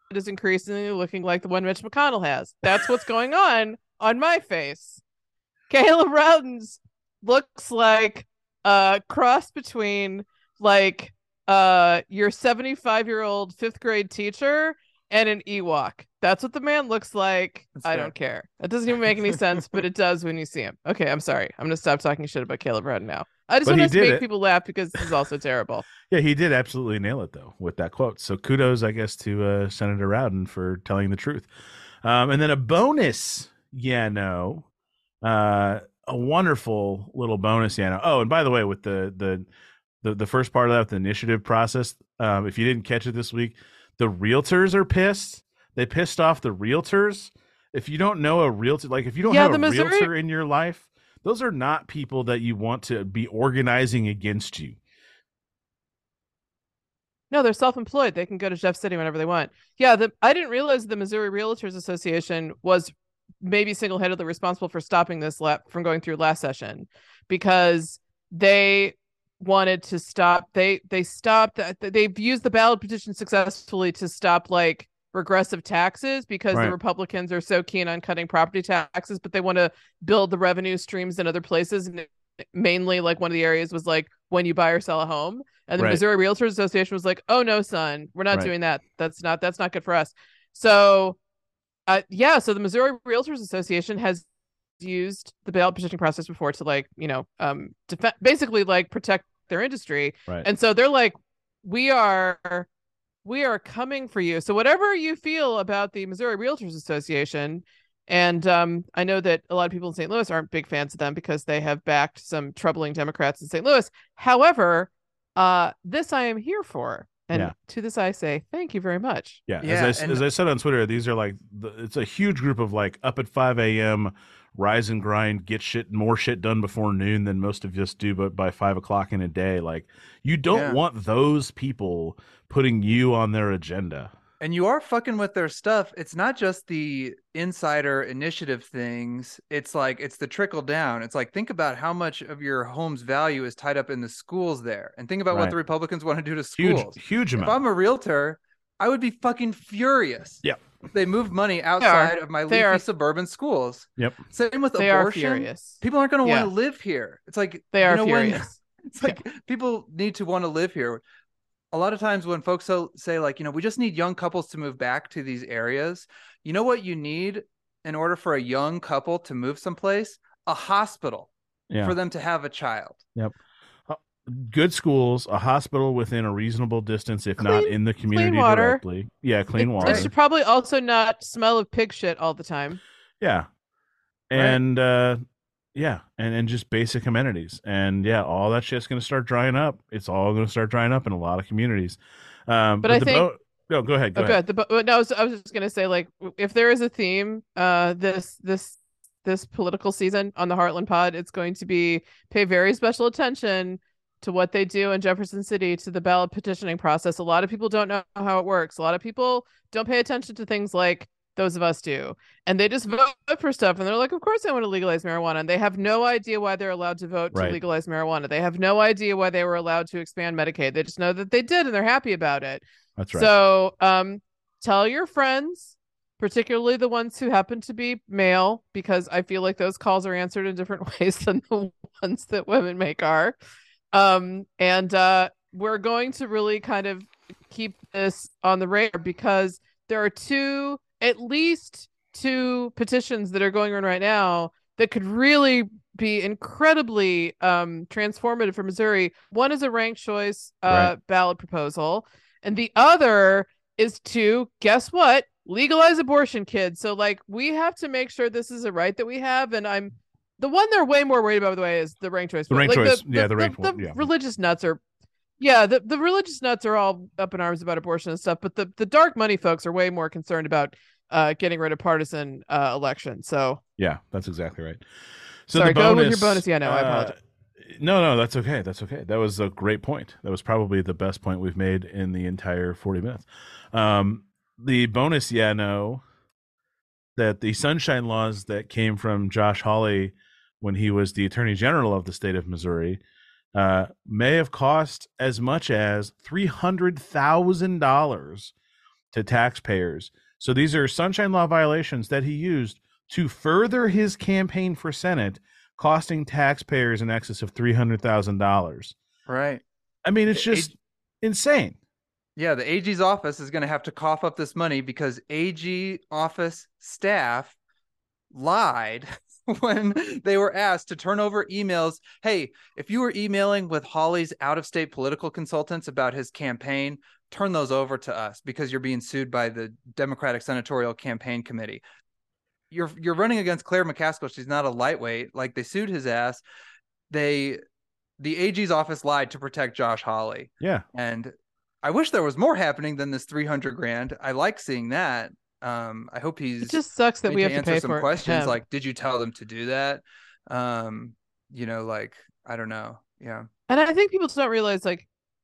is increasingly looking like the one Mitch McConnell has. That's what's going on my face. Caleb Rowden's looks like a cross between like your 75-year-old fifth grade teacher and an Ewok. That's what the man looks like. That's I fair. don't care. It doesn't even make any sense, but it does when you see him. Okay, I'm sorry. I'm gonna stop talking shit about Caleb Rowden now. I just But he want to did make it. people laugh because this is also terrible. Yeah, he did absolutely nail it, though, with that quote. So kudos, I guess, to Senator Rowden for telling the truth. And then a bonus, a wonderful little bonus, Oh, and by the way, with the first part of that, the initiative process, if you didn't catch it this week, the realtors are pissed. They pissed off the realtors. If you don't know a realtor, like if you don't have a realtor in your life, those are not people that you want to be organizing against you. No, they're self-employed. They can go to Jeff City whenever they want. Yeah, I didn't realize the Missouri Realtors Association was maybe single-handedly responsible for stopping this from going through last session, because they wanted to stop. They've used the ballot petition successfully to stop like regressive taxes because the Republicans are so keen on cutting property taxes, but they want to build the revenue streams in other places. And mainly, like, one of the areas was like when you buy or sell a home. And the Missouri Realtors Association was like, "Oh no, son, we're not doing that. That's not good for us." So, so the Missouri Realtors Association has used the ballot petitioning process before to, like, basically like protect their industry. Right. And so they're like, we are coming for you. So whatever you feel about the Missouri Realtors Association, and I know that a lot of people in St. Louis aren't big fans of them because they have backed some troubling Democrats in St. Louis. However, this I am here for. And to this I say, thank you very much. Yeah. As I said on Twitter, these are like, it's a huge group of like up at 5 a.m., rise and grind, get more shit done before noon than most of us do, but by 5 o'clock in a day. Like, you don't want those people putting you on their agenda. And you are fucking with their stuff. It's not just the insider initiative things. It's like, it's the trickle down. It's like, think about how much of your home's value is tied up in the schools there. And think about what the Republicans want to do to schools. Huge amount. If I'm a realtor, I would be fucking furious. Yeah. If they moved money outside of my leafy suburban schools. Yep. Same with they abortion. Are furious. People aren't going to want to live here. It's like, they are furious. It's like people need to want to live here. A lot of times when folks say, like, we just need young couples to move back to these areas. You know what you need in order for a young couple to move someplace? A hospital for them to have a child. Yep. Good schools, a hospital within a reasonable distance, if not in the community directly. Yeah, clean water. It should probably also not smell of pig shit all the time. Yeah. And and just basic amenities. And all that shit's going to start drying up. It's all going to start drying up in a lot of communities. But I think no, go ahead. Go ahead. I was just going to say, like, if there is a theme this political season on the Heartland Pod, it's going to be pay very special attention to what they do in Jefferson City to the ballot petitioning process. A lot of people don't know how it works. A lot of people don't pay attention to things like those of us do. And they just vote for stuff. And they're like, of course I want to legalize marijuana. And they have no idea why they're allowed to vote to legalize marijuana. They have no idea why they were allowed to expand Medicaid. They just know that they did and they're happy about it. That's right. So tell your friends, particularly the ones who happen to be male, because I feel like those calls are answered in different ways than the ones that women make are. And we're going to really kind of keep this on the radar because there are at least two petitions that are going on right now that could really be incredibly transformative for Missouri. One is a ranked choice ballot proposal, and the other is to, guess what, legalize abortion, kids. So, like, we have to make sure this is a right that we have. And the one they're way more worried about, by the way, is the ranked choice. The ranked choice. The ranked one. The religious nuts are, the religious nuts are all up in arms about abortion and stuff. But the dark money folks are way more concerned about getting rid of partisan elections. So yeah, that's exactly right. So sorry, the bonus, go with your bonus. Yeah, no, I apologize. No, that's okay. That's okay. That was a great point. That was probably the best point we've made in the entire 40 minutes. The bonus, that the sunshine laws that came from Josh Hawley when he was the Attorney General of the state of Missouri may have cost as much as $300,000 to taxpayers. So these are sunshine law violations that he used to further his campaign for Senate, costing taxpayers in excess of $300,000. Right. I mean, it's just insane. Yeah, the AG's office is going to have to cough up this money because AG office staff lied when they were asked to turn over emails. Hey, if you were emailing with Hawley's out-of-state political consultants about his campaign, turn those over to us because you're being sued by the Democratic Senatorial Campaign Committee. You're running against Claire McCaskill. She's not a lightweight. Like, they sued his ass. The AG's office lied to protect Josh Hawley. Yeah. And I wish there was more happening than this $300,000. I like seeing that. I hope he's. It just sucks that we have to answer pay some for questions. him. Like, did you tell them to do that? Like, I don't know. Yeah. And I think people just don't realize like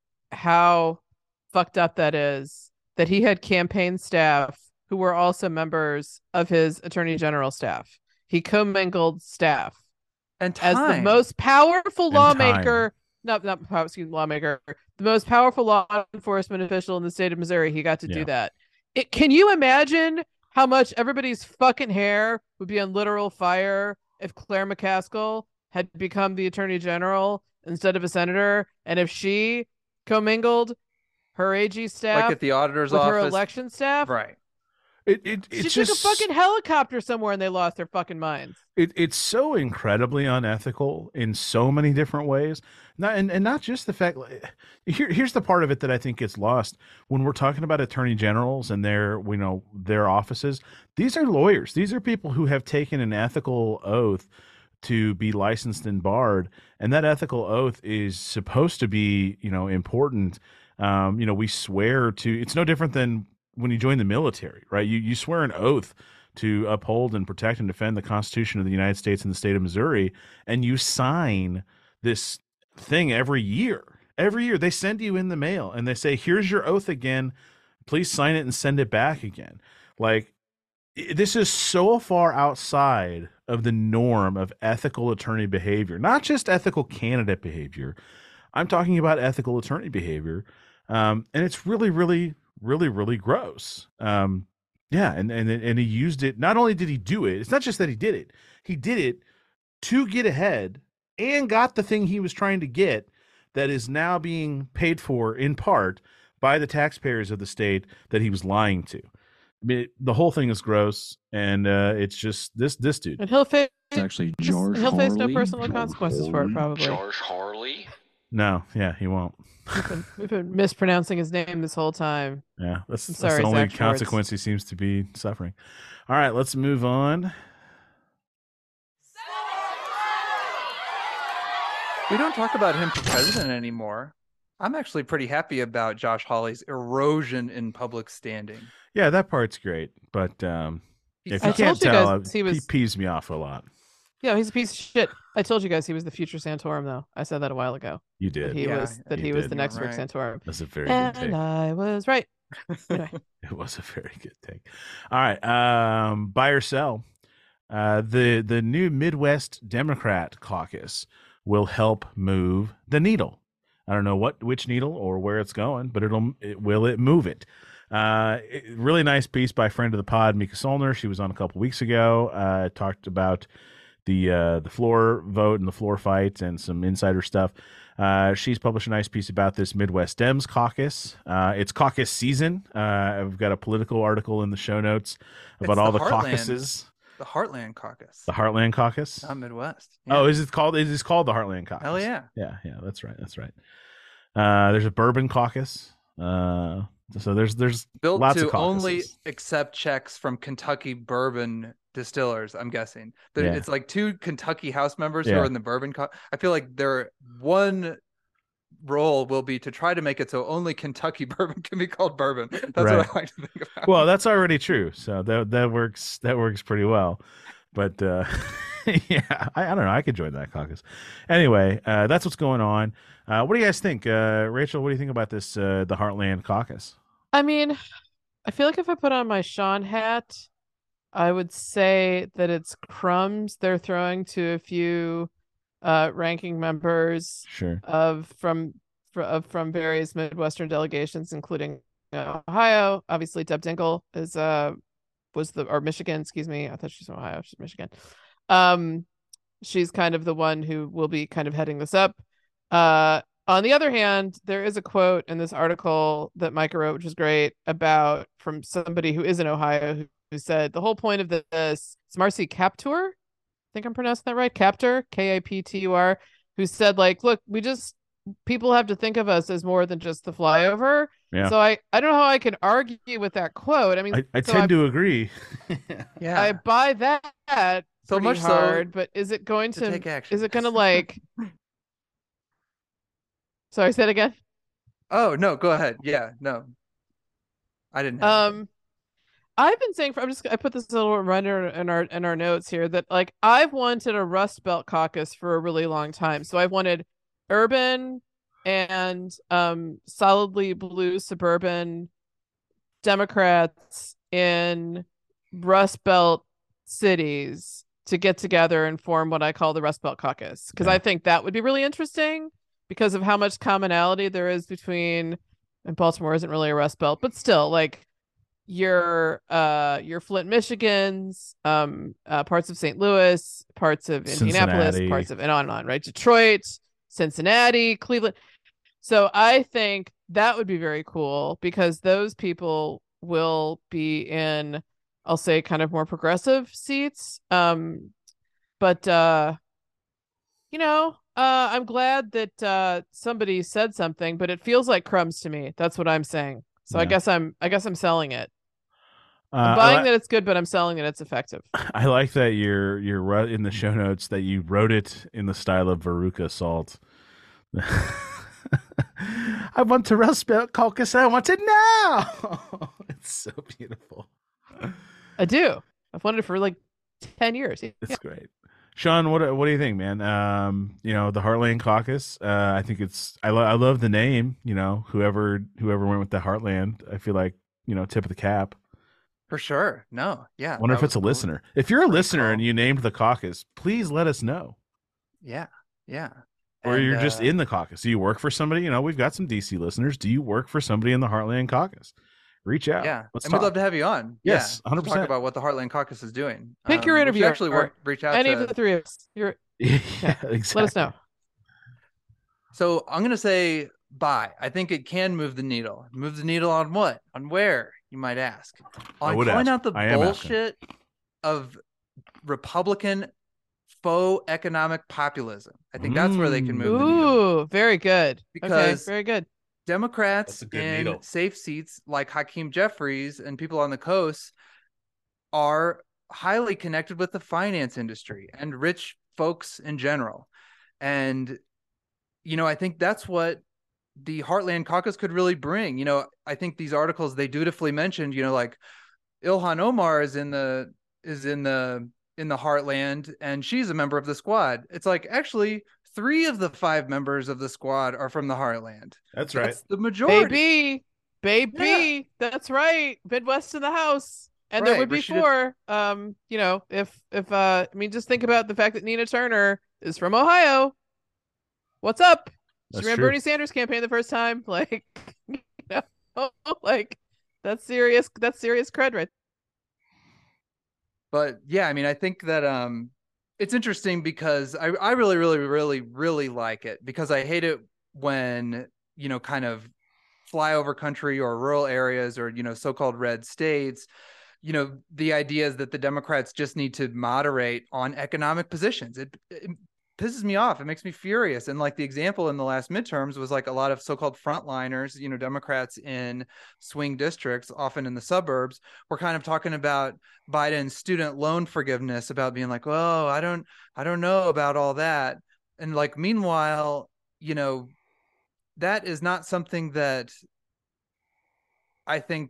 how fucked up that is, that he had campaign staff who were also members of his attorney general staff. He commingled staff. And time. As the most powerful And lawmaker, lawmaker, the most powerful law enforcement official in the state of Missouri, he got to do that. Can you imagine how much everybody's fucking hair would be on literal fire if Claire McCaskill had become the attorney general instead of a senator, and if she commingled her AG staff like at the auditor's with office, her election staff? right? It's She just took a fucking helicopter somewhere and they lost their fucking minds. It's so incredibly unethical in so many different ways. Not just the fact. Here's the part of it that I think gets lost when we're talking about attorney generals and their offices. These are lawyers. These are people who have taken an ethical oath to be licensed and barred, and that ethical oath is supposed to be important. We swear to. It's no different than when you join the military, right? You swear an oath to uphold and protect and defend the Constitution of the United States and the state of Missouri, and you sign this thing every year. Every year they send you in the mail and they say, here's your oath again, please sign it and send it back again. Like, this is so far outside of the norm of ethical attorney behavior, not just ethical candidate behavior. I'm talking about ethical attorney behavior. And it's really, really, really, really gross. And he used it. Not only did he do it, it's not just that he did it to get ahead and got the thing he was trying to get that is now being paid for in part by the taxpayers of the state that he was lying to. I mean, the whole thing is gross, and it's just this dude. And he'll face actually George he'll face no Harley. personal consequences for it, probably. George Harley? No, yeah, he won't. We've been mispronouncing his name this whole time. Yeah, that's sorry, the only Zach Schwartz. consequence he seems to be suffering. All right, let's move on. We don't talk about him for president anymore. I'm actually pretty happy about Josh Hawley's erosion in public standing. Yeah, that part's great, but if I you told can't you tell, guys he pees me off a lot. Yeah, he's a piece of shit. I told you guys he was the future Santorum, though. I said that a while ago. You did. He Yeah, was you the did. next Right. Rick Santorum. That's a very good take. And I was right. Anyway. It was a very good take. All right, buy or sell. The new Midwest Democrat caucus will help move the needle. I don't know which needle or where it's going, but will it move it? Really nice piece by friend of the pod, Mika Solner. She was on a couple weeks ago. Talked about the floor vote and the floor fight and some insider stuff. She's published a nice piece about this Midwest Dems caucus. It's caucus season. I've got a political article in the show notes about It's all the Heartland- caucuses. The Heartland Caucus. The Heartland Caucus. Not Midwest. Oh, is it called? It is called the Heartland Caucus. Hell yeah. Yeah, that's right. There's a Bourbon Caucus. So there's Built lots to of only caucuses. accept checks from Kentucky bourbon distillers, I'm guessing. Yeah. It's like two Kentucky House members Yeah. who are in the bourbon. I feel like their one role will be to try to make it so only Kentucky bourbon can be called bourbon. That's Right. what I like to think about. Well, that's already true. So that works. That works pretty well. But yeah, I don't know. I could join that caucus. Anyway, that's what's going on. What do you guys think, Rachel? What do you think about this the Heartland Caucus? I mean, I feel like if I put on my Sean hat, I would say that it's crumbs they're throwing to a few ranking members Sure. from various Midwestern delegations, including Ohio. Obviously, Deb Dingle is or Michigan, excuse me. I thought she's from Ohio. She's Michigan. She's kind of the one who will be kind of heading this up. On the other hand, there is a quote in this article that Micah wrote, which is great, about from somebody who is in Ohio who said the whole point of this, it's Marcy Kaptur. I think I'm pronouncing that right. Kaptur, Kaptur, who said, like, look, people have to think of us as more than just the flyover. Yeah. So I don't know how I can argue with that quote. I mean, I tend to agree. Yeah. I buy that So much hard, so but is it going to to take action. is it going to like Sorry, say it again. Oh, no, go ahead. Yeah, no. I didn't have anything. I've been saying I put this little reminder in our notes here that like I've wanted a Rust Belt caucus for a really long time. So I've wanted urban and solidly blue suburban Democrats in Rust Belt cities to get together and form what I call the Rust Belt caucus, because I think that would be really interesting because of how much commonality there is between, and Baltimore isn't really a Rust Belt, but still, like your Flint, Michigans, parts of St. Louis, parts of Indianapolis, Cincinnati. parts of, and on, right? Detroit, Cincinnati, Cleveland. So I think that would be very cool because those people will be in, I'll say, kind of more progressive seats. But I'm glad that somebody said something, but it feels like crumbs to me. That's what I'm saying. So Yeah. I guess I'm selling it. I'm buying that it's good, but I'm selling that it's effective. I like that you're in the show notes that you wrote it in the style of Veruca Salt. I want to Rust Belt caucus. I want it now. It's so beautiful. I do. I've wanted it for like 10 years. It's great. Sean, what do you think, man? The Heartland Caucus. I think I love the name. Whoever went with the Heartland, I feel like tip of the cap. For sure. No. Yeah. Wonder if it's a cool. listener. If you're a listener call. and you named the caucus, please let us know. Yeah. Yeah. Or you're just in the caucus. Do you work for somebody? We've got some DC listeners. Do you work for somebody in the Heartland Caucus? Reach out. Yeah. Let's and talk. we'd love to have you on. Yes, yeah. 100%. Talk about what the Heartland Caucus is doing. Pick your interview. Actually reach out any to of the three of us. Yeah, exactly. Let us know. So I'm going to say bye. I think it can move the needle. Move the needle on what? On where, you might ask. On calling out the bullshit of Republican faux economic populism. I think that's where they can move the needle. Ooh, very good. Because very good. Democrats in safe seats like Hakeem Jeffries and people on the coast are highly connected with the finance industry and rich folks in general. And, I think that's what the Heartland Caucus could really bring. I think these articles, they dutifully mentioned, like Ilhan Omar is in the Heartland and she's a member of the squad. It's like, actually, 3 of the 5 members of the squad are from the Heartland. That's right. That's the majority. Baby, Yeah. That's right. Midwest in the house. And Right, there would be Rashida- 4. If just think about the fact that Nina Turner is from Ohio. What's up? That's She ran true. Bernie Sanders campaign the first time. Like, like that's serious cred right. But yeah, I think that it's interesting because I really, really, really, really like it, because I hate it when, kind of flyover country or rural areas or, so-called red states, the idea is that the Democrats just need to moderate on economic positions. It pisses me off. It makes me furious. And like the example in the last midterms was like a lot of so-called frontliners, Democrats in swing districts, often in the suburbs, were kind of talking about Biden's student loan forgiveness, about being like, well, I don't know about all that. And like, meanwhile, that is not something that I think,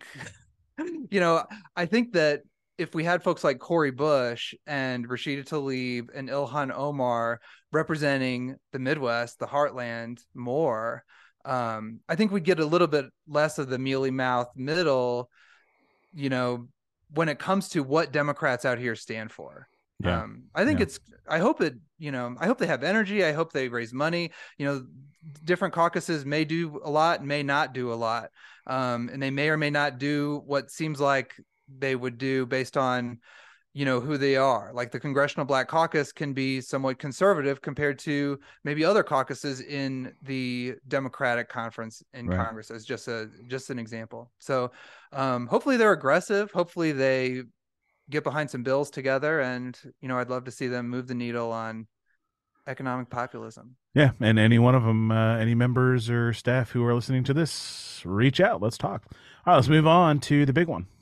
I think that if we had folks like Cori Bush and Rashida Tlaib and Ilhan Omar representing the Midwest, the Heartland more, I think we'd get a little bit less of the mealy mouth middle, when it comes to what Democrats out here stand for. Yeah. I think I hope they have energy. I hope they raise money. Different caucuses may do a lot, may not do a lot. and they may or may not do what seems like they would do based on, who they are. Like the Congressional Black Caucus can be somewhat conservative compared to maybe other caucuses in the Democratic conference in Congress, as just an example. So hopefully they're aggressive. Hopefully they get behind some bills together, and I'd love to see them move the needle on economic populism. Yeah, and any one of them, any members or staff who are listening to this, reach out. Let's talk. All right, let's move on to the big one.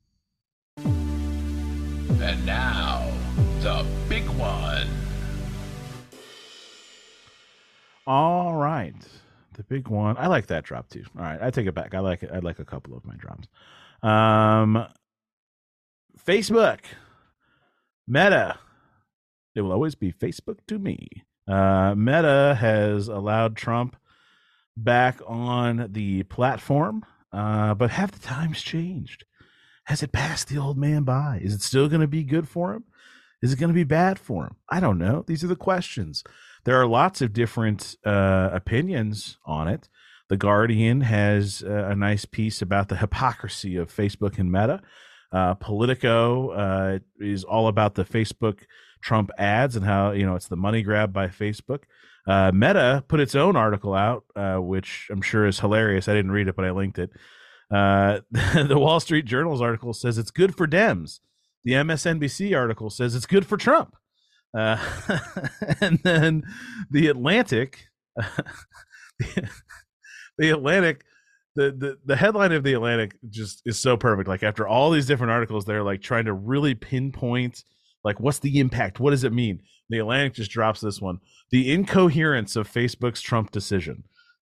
And now, the big one. All right, the big one. I like that drop too. All right, I take it back. I like it. I like a couple of my drops. Facebook, Meta. It will always be Facebook to me. Meta has allowed Trump back on the platform, but have the times changed? Has it passed the old man by? Is it still going to be good for him? Is it going to be bad for him? I don't know. These are the questions. There are lots of different opinions on it. The Guardian has a nice piece about the hypocrisy of Facebook and Meta. Politico is all about the Facebook Trump ads and how, it's the money grab by Facebook. Meta put its own article out, which I'm sure is hilarious. I didn't read it, but I linked it. The Wall Street Journal's article says it's good for Dems. The MSNBC article says it's good for Trump. And then the Atlantic, the Atlantic, the headline of the Atlantic just is so perfect. Like after all these different articles, they're like trying to really pinpoint, like, what's the impact? What does it mean? The Atlantic just drops this one: the incoherence of Facebook's Trump decision.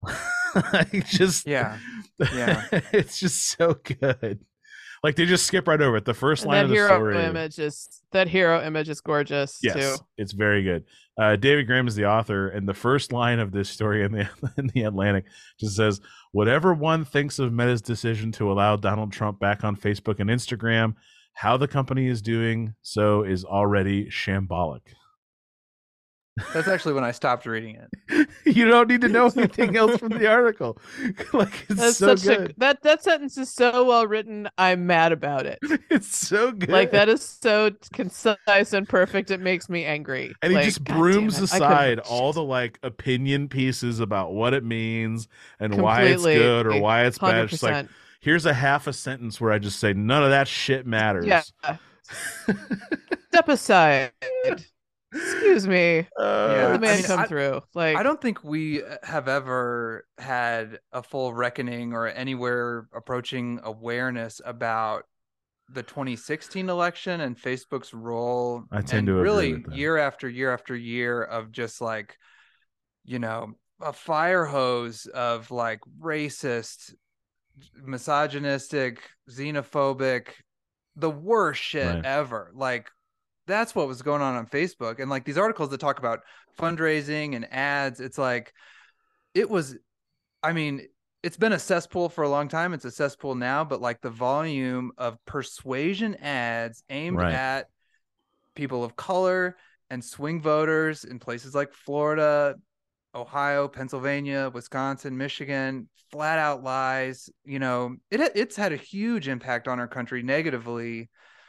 Yeah. It's just so good. Like they just skip right over it. The first line that of the story. That hero image is gorgeous yes, too. It's very good. David Graham is the author, and the first line of this story in the Atlantic just says, "Whatever one thinks of Meta's decision to allow Donald Trump back on Facebook and Instagram, how the company is doing so is already shambolic." That's actually when I stopped reading it. You don't need to know anything else from the article. Like it's That's so such good. that sentence is so well written. I'm mad about it. It's so good. Like that is so concise and perfect. It makes me angry. And he like, just God brooms damn it, aside all the like opinion pieces about what it means and why it's Completely. good or why it's bad. It's just like, 100%. here's a half a sentence where I just say none of that shit matters. Yeah. Step aside. Excuse me. Yeah. The man I mean, come through. Like I don't think we have ever had a full reckoning or anywhere approaching awareness about the 2016 election and Facebook's role. I tend and to agree really with that. year after year after year of just like, a fire hose of like racist, misogynistic, xenophobic, the worst shit Right. ever. Like that's what was going on Facebook. And like these articles that talk about fundraising and ads, it's like it's been a cesspool for a long time. It's a cesspool now, but like the volume of persuasion ads aimed Right. at people of color and swing voters in places like Florida, Ohio, Pennsylvania, Wisconsin, Michigan, flat out lies. It's had a huge impact on our country negatively.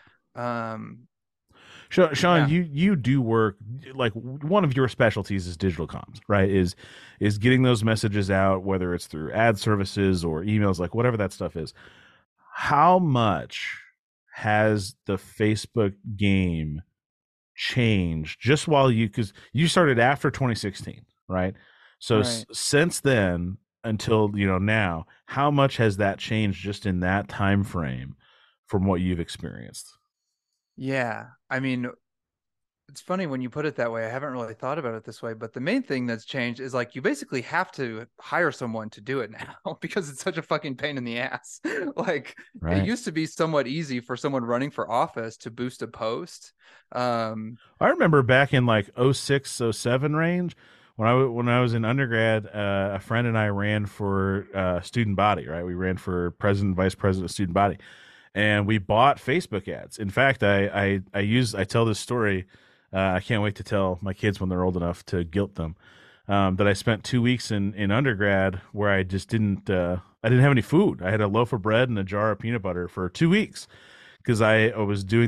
Sean, Yeah. you do work, like one of your specialties is digital comms, right? Is getting those messages out, whether it's through ad services or emails, like whatever that stuff is. How much has the Facebook game changed just because you started after 2016, right? So Right. Since then until now, how much has that changed just in that time frame from what you've experienced? Yeah. I mean, it's funny when you put it that way. I haven't really thought about it this way, but the main thing that's changed is like you basically have to hire someone to do it now because it's such a fucking pain in the ass. Like Right. it used to be somewhat easy for someone running for office to boost a post. I remember back in like 06, 07 range when I was in undergrad, a friend and I ran for student body, right? We ran for president, vice president of student body, and we bought Facebook ads. In fact, I tell this story. I can't wait to tell my kids when they're old enough to guilt them. that I spent 2 weeks in undergrad where I just didn't I didn't have any food. I had a loaf of bread and a jar of peanut butter for 2 weeks because I was doing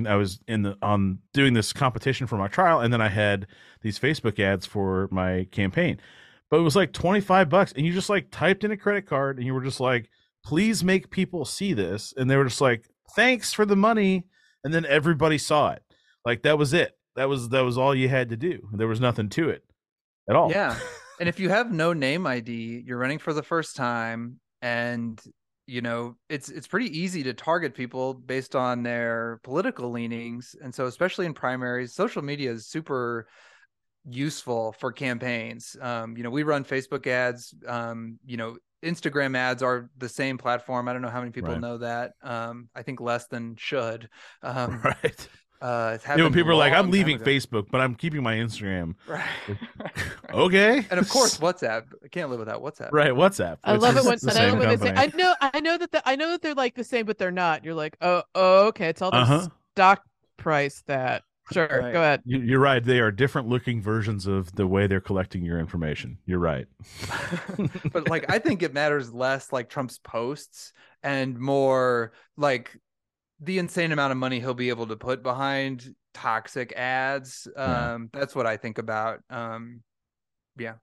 this competition for my trial, and then I had these Facebook ads for my campaign. But it was like $25, and you just like typed in a credit card, and you were just like, please make people see this, and they were just like, thanks for the money, and then everybody saw it. Like that was it. That was all you had to do. There was nothing to it at all. Yeah. And if you have no name ID, you're running for the first time, and it's pretty easy to target people based on their political leanings. And so especially in primaries, social media is super useful for campaigns. We run Facebook ads, Instagram ads are the same platform. I don't know how many people know that. I think less than should. Right. When people are like, I'm leaving Facebook, but I'm keeping my Instagram. Right. Okay. And of course, WhatsApp. I can't live without WhatsApp. Right. WhatsApp. I love it when they say, I know that they're like the same, but they're not. You're like, oh okay. Tell them stock price that. Sure. Right. Go ahead. You're right. They are different looking versions of the way they're collecting your information. You're right. But like, I think it matters less like Trump's posts and more like the insane amount of money he'll be able to put behind toxic ads. That's what I think about. Yeah.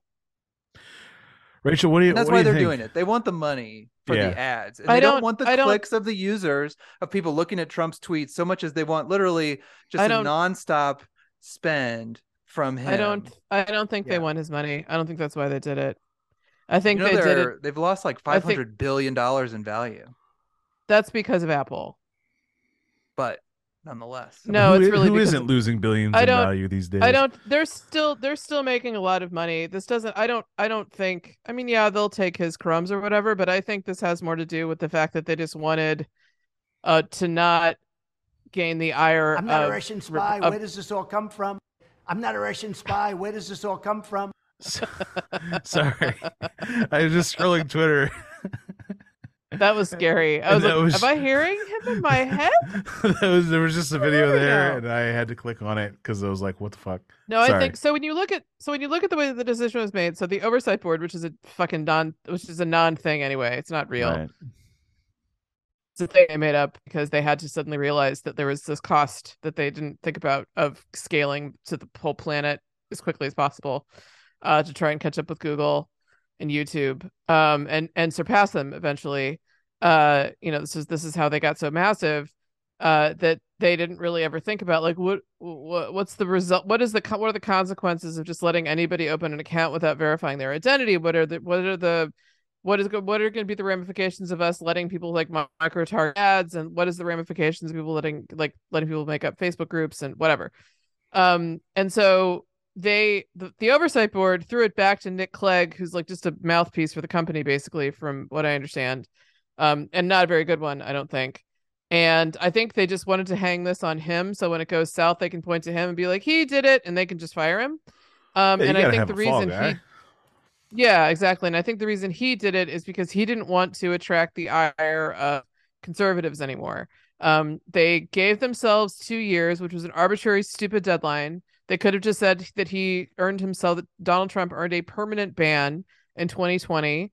Rachel, what do you? That's why they're doing it. They want the money for the ads, and they don't want the clicks of the users of people looking at Trump's tweets so much as they want literally just a nonstop spend from him. I don't think they want his money. I don't think that's why they did it. I think they did it. They've lost like $500 billion in value. That's because of Apple. But nonetheless, no, it's really who isn't losing billions in value these days. They're still making a lot of money. This doesn't. I don't think. I mean, yeah, they'll take his crumbs or whatever, but I think this has more to do with the fact that they just wanted to not gain the ire. I'm not a Russian spy. Where does this all come from? I'm not a Russian spy. Where does this all come from? Sorry, I was just scrolling Twitter. That was scary. I was like, am I hearing him in my head? There was just a video there, and I had to click on it because I was like, what the fuck? No, I think so. When you look at the way that the decision was made, so the oversight board, which is a non thing anyway, it's not real. Right. It's a thing they made up because they had to suddenly realize that there was this cost that they didn't think about of scaling to the whole planet as quickly as possible to try and catch up with Google and YouTube and surpass them eventually. This is how they got so massive that they didn't really ever think about like what's the result, what are the consequences of just letting anybody open an account without verifying their identity. What are going to be the ramifications of us letting people like micro target ads, and what is the ramifications of people letting people make up Facebook groups and whatever. And so the oversight board threw it back to Nick Clegg, who's like just a mouthpiece for the company, basically, from what I understand, and not a very good one, I don't think. And I think they just wanted to hang this on him, so when it goes south, they can point to him and be like, "He did it," and they can just fire him. And I think the reason yeah, exactly, and I think the reason he did it is because he didn't want to attract the ire of conservatives anymore. They gave themselves 2 years, which was an arbitrary, stupid deadline. They could have just said that Donald Trump earned a permanent ban in 2020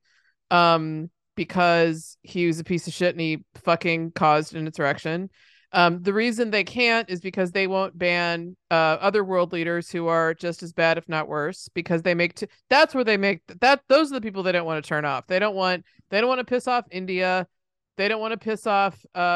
because he was a piece of shit and he fucking caused an insurrection. The reason they can't is because they won't ban other world leaders who are just as bad, if not worse, because they make that's where they make that. Those are the people they don't want to turn off. They don't want to piss off India. They don't want to piss off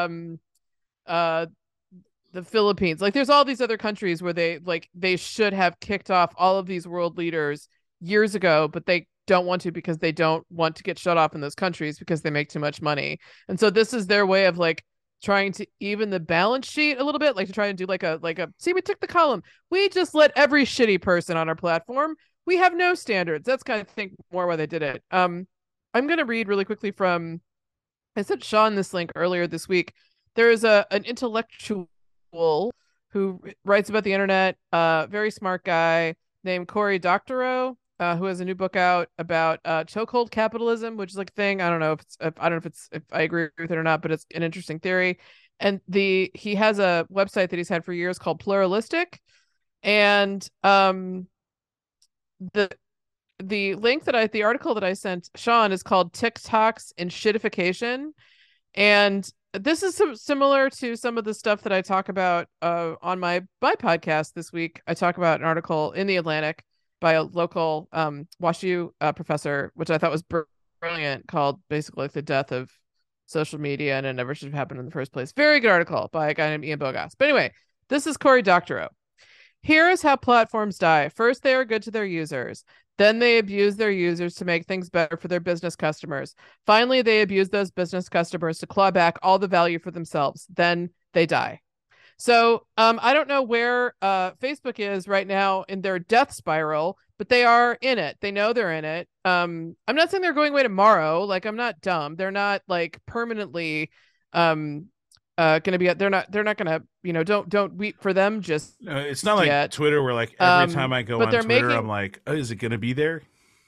the Philippines. Like, there's all these other countries where they should have kicked off all of these world leaders years ago, but they don't want to because they don't want to get shut off in those countries because they make too much money. And so this is their way of like trying to even the balance sheet a little bit, like to try and do like a see, we took the column. We just let every shitty person on our platform. We have no standards. That's kind of think more why they did it. I'm going to read really quickly from, I sent Sean this link earlier this week. There is an intellectual who writes about the internet, very smart guy named Cory Doctorow, who has a new book out about chokehold capitalism, which is like a thing. I don't know if I agree with it or not, but it's an interesting theory. And he has a website that he's had for years called Pluralistic, and the article that I sent Sean is called TikToks and Shitification. And this is similar to some of the stuff that I talk about on my podcast this week. I talk about an article in the Atlantic by a local WashU professor, which I thought was brilliant, called basically like the death of social media and it never should have happened in the first place. Very good article by a guy named Ian Bogas. But anyway, this is Cory Doctorow. Here is how platforms die. First, they are good to their users. Then they abuse their users to make things better for their business customers. Finally, they abuse those business customers to claw back all the value for themselves. Then they die. So I don't know where Facebook is right now in their death spiral, but they are in it. They know they're in it. I'm not saying they're going away tomorrow. Like, I'm not dumb. They're not like permanently gonna be. They're not gonna. Don't weep for them. Just it's not like yet. Twitter, where like every time I go on Twitter, I'm like, oh, is it gonna be there?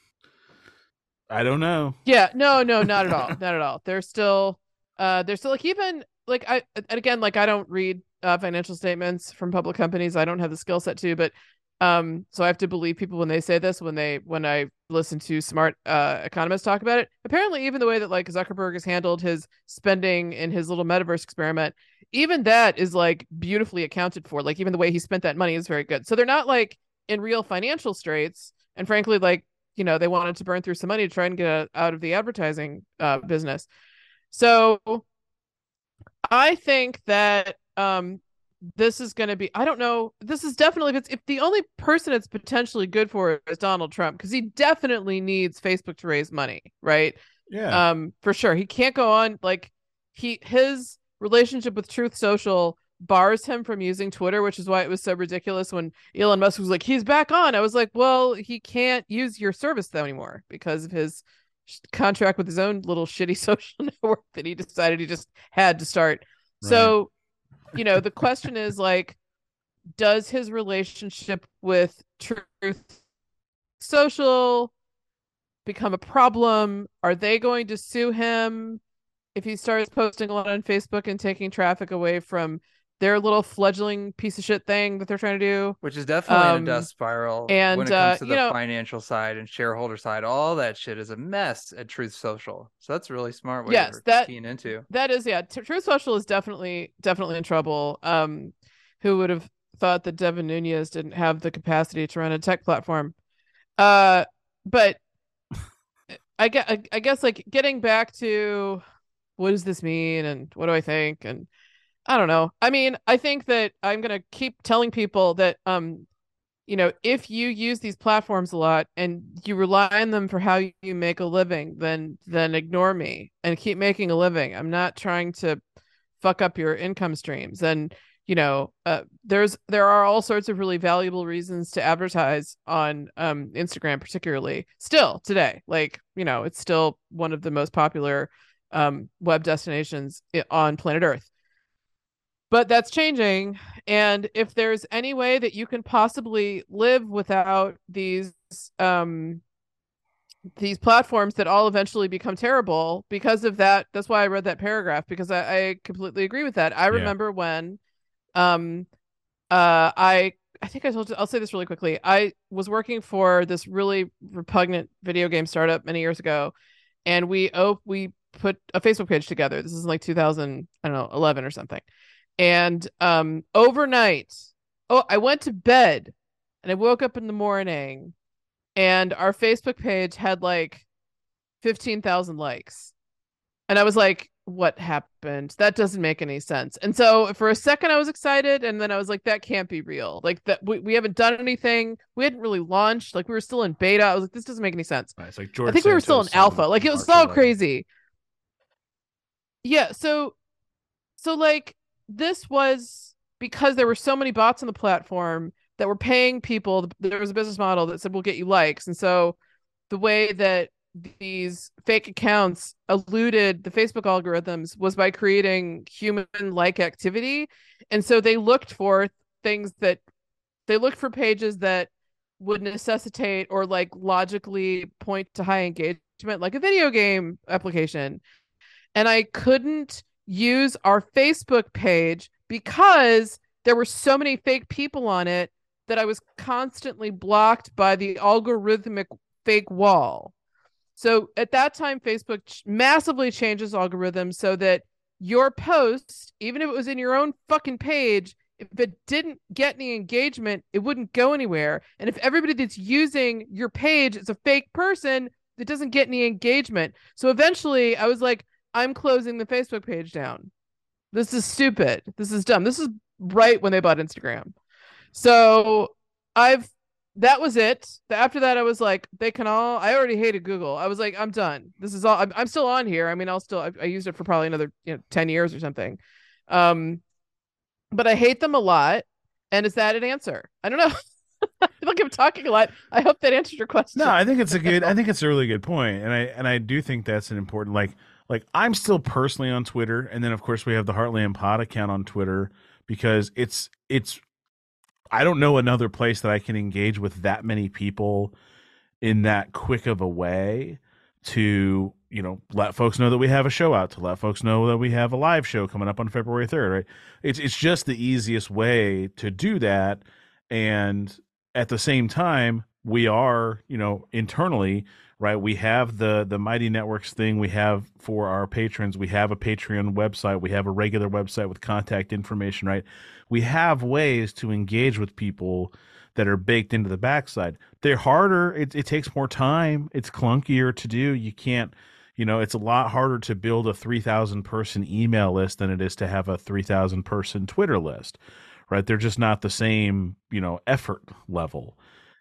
I don't know. Yeah, no, not at all, not at all. They're still like, even like I don't read financial statements from public companies. I don't have the skill set to, but so I have to believe people when they say this, when I listen to smart economists talk about it. Apparently, even the way that like Zuckerberg has handled his spending in his little metaverse experiment, even that is like beautifully accounted for. Like, even the way he spent that money is very good. So they're not like in real financial straits. And frankly, like, they wanted to burn through some money to try and get out of the advertising business. So I think that this is going to be, I don't know, this is definitely, if the only person it's potentially good for is Donald Trump, because he definitely needs Facebook to raise money, right? Yeah. For sure. He can't go on, like, his relationship with Truth Social bars him from using Twitter, which is why it was so ridiculous when Elon Musk was like, he's back on. I was like, well, he can't use your service though anymore because of his contract with his own little shitty social network that he decided he just had to start. Right. So, the question is, like, does his relationship with Truth Social become a problem? Are they going to sue him if he starts posting a lot on Facebook and taking traffic away from their little fledgling piece of shit thing that they're trying to do? Which is definitely in a death spiral. And when it comes to the financial side and shareholder side, all that shit is a mess at Truth Social. So that's really smart. What you're keying into. That is, yeah. Truth Social is definitely in trouble. Who would have thought that Devin Nunes didn't have the capacity to run a tech platform? But I guess like getting back to what does this mean and what do I think? And I don't know. I mean, I think that I'm going to keep telling people that, if you use these platforms a lot and you rely on them for how you make a living, then ignore me and keep making a living. I'm not trying to fuck up your income streams. And, there are all sorts of really valuable reasons to advertise on Instagram, particularly still today. Like, it's still one of the most popular web destinations on planet Earth. But that's changing. And if there's any way that you can possibly live without these platforms that all eventually become terrible because of that, that's why I read that paragraph, because I completely agree with that. I remember when I think I told you, I'll say this really quickly. I was working for this really repugnant video game startup many years ago, and we put a Facebook page together. This is like 2011 or something. And overnight, I went to bed and I woke up in the morning and our Facebook page had like 15,000 likes. And I was like, what happened? That doesn't make any sense. And so for a second I was excited, and then I was like, that can't be real. Like, that we haven't done anything. We hadn't really launched. Like, we were still in beta. I was like, this doesn't make any sense. Right, it's like George I think we were still in alpha. Like, it was all crazy. Yeah, so like, this was because there were so many bots on the platform that were paying people. There was a business model that said, we'll get you likes. And so the way that these fake accounts eluded the Facebook algorithms was by creating human-like activity. And so they looked for pages that would necessitate or like logically point to high engagement, like a video game application. And I couldn't use our Facebook page because there were so many fake people on it that I was constantly blocked by the algorithmic fake wall. So at that time, Facebook massively changes algorithms so that your post, even if it was in your own fucking page, if it didn't get any engagement, it wouldn't go anywhere. And if everybody that's using your page is a fake person, it doesn't get any engagement. So eventually I was like, I'm closing the Facebook page down. This is stupid. This is dumb. This is right when they bought Instagram. So that was it. After that, I was like, I already hated Google. I was like, I'm done. This is all. I'm still on here. I mean, I used it for probably another 10 years or something. But I hate them a lot. And is that an answer? I don't know. I feel like I'm talking a lot. I hope that answers your question. No, I think it's a really good point. And I do think that's an important, like I'm still personally on Twitter. And then of course we have the Heartland Pod account on Twitter because it's, I don't know another place that I can engage with that many people in that quick of a way to, let folks know that we have a show out, to let folks know that we have a live show coming up on February 3rd, right? It's just the easiest way to do that. And at the same time, we are, internally, right? We have the Mighty Networks thing we have for our patrons. We have a Patreon website. We have a regular website with contact information, right? We have ways to engage with people that are baked into the backside. They're harder. It takes more time. It's clunkier to do. You can't, it's a lot harder to build a 3,000 person email list than it is to have a 3,000 person Twitter list, right? They're just not the same, effort level.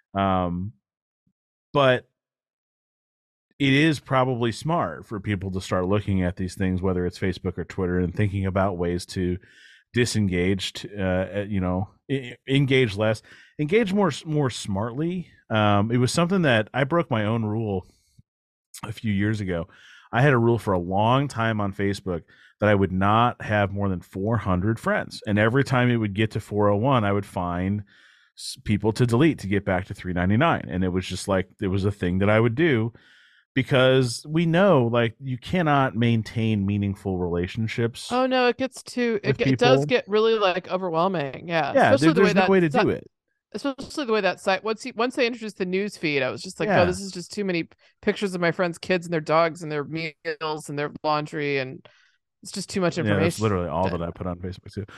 But it is probably smart for people to start looking at these things, whether it's Facebook or Twitter, and thinking about ways to disengage, engage less, engage more smartly. It was something that I broke my own rule a few years ago. I had a rule for a long time on Facebook that I would not have more than 400 friends. And every time it would get to 401, I would find people to delete to get back to 399. And it was just like, it was a thing that I would do because we know, like, you cannot maintain meaningful relationships. Oh no, it does get really like overwhelming. Yeah. Yeah. There's no way to do it. Especially the way that site, once they introduced the news feed, I was just like, oh, this is just too many pictures of my friends' kids and their dogs and their meals and their laundry, and it's just too much information. Yeah, that's literally all that I put on Facebook too.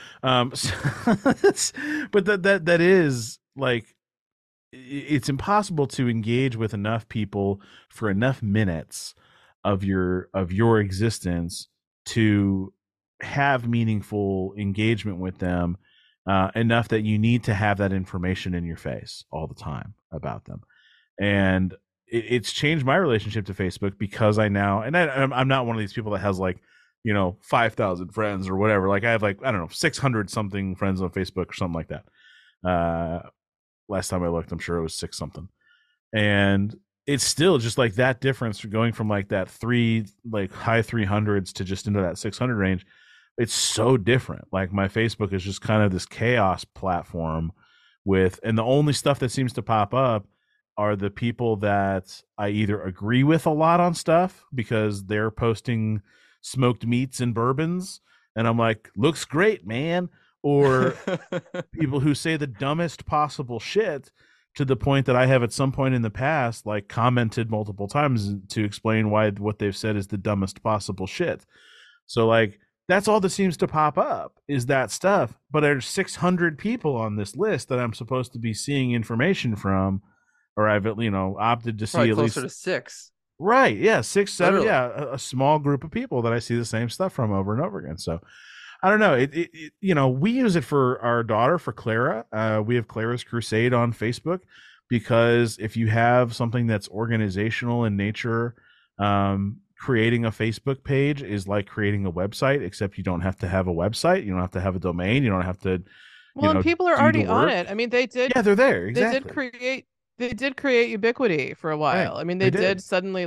But that is like, it's impossible to engage with enough people for enough minutes of your existence to have meaningful engagement with them. Enough that you need to have that information in your face all the time about them. And it's changed my relationship to Facebook because I'm not one of these people that has 5,000 friends or whatever. Like I have 600 something friends on Facebook or something like that. Last time I looked, I'm sure it was 6 something. And it's still just like that difference going from high 300s to just into that 600 range. It's so different. Like my Facebook is just kind of this chaos platform and the only stuff that seems to pop up are the people that I either agree with a lot on stuff because they're posting smoked meats and bourbons and I'm like, looks great, man. Or people who say the dumbest possible shit to the point that I have at some point in the past, commented multiple times to explain why what they've said is the dumbest possible shit. So that's all that seems to pop up is that stuff. But there's 600 people on this list that I'm supposed to be seeing information from, or I've opted to see probably at closer least to 6. Right? Yeah, 6, 7. Literally. Yeah, a small group of people that I see the same stuff from over and over again. So I don't know. We use it for our daughter, for Clara. We have Clara's Crusade on Facebook because if you have something that's organizational in nature, creating a Facebook page is like creating a website, except you don't have to have a website. You don't have to have a domain. You don't have to. And people are already on it. I mean, they did. Yeah, they're there. Exactly. They did create Ubiquity for a while. Right. I mean, they did suddenly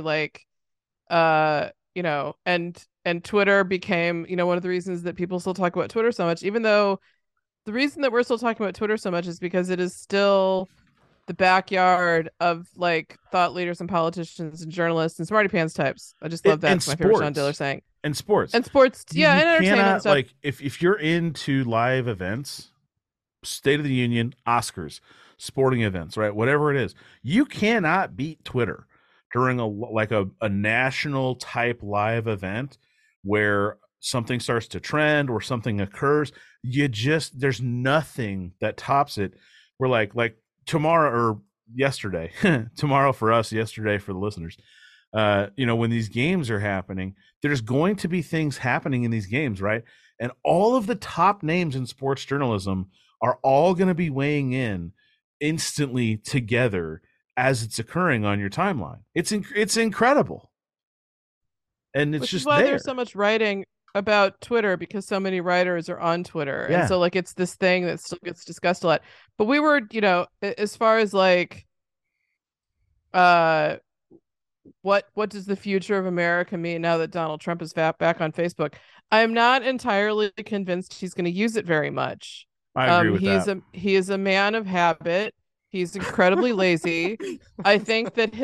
and Twitter became, one of the reasons that people still talk about Twitter so much, even though the reason that we're still talking about Twitter so much is because it is still the backyard of thought leaders and politicians and journalists and smarty pants types. I just love that. It's my favorite Sean Diller saying. And sports. And entertainment and stuff. If you're into live events, State of the Union, Oscars, sporting events, right? Whatever it is, you cannot beat Twitter. during a national type live event where something starts to trend or something occurs, there's nothing that tops it. We're like tomorrow or yesterday, tomorrow for us, yesterday for the listeners. When these games are happening, there's going to be things happening in these games, right? And all of the top names in sports journalism are all going to be weighing in instantly together as it's occurring on your timeline. It's incredible. And it's Which just is why there. there's so much writing about Twitter, because so many writers are on Twitter. Yeah. And so like it's this thing that still gets discussed a lot. But we were, as far as like what does the future of America mean now that Donald Trump is back on Facebook? I'm not entirely convinced he's going to use it very much. I agree with that. He is a man of habit. He's incredibly lazy. I think that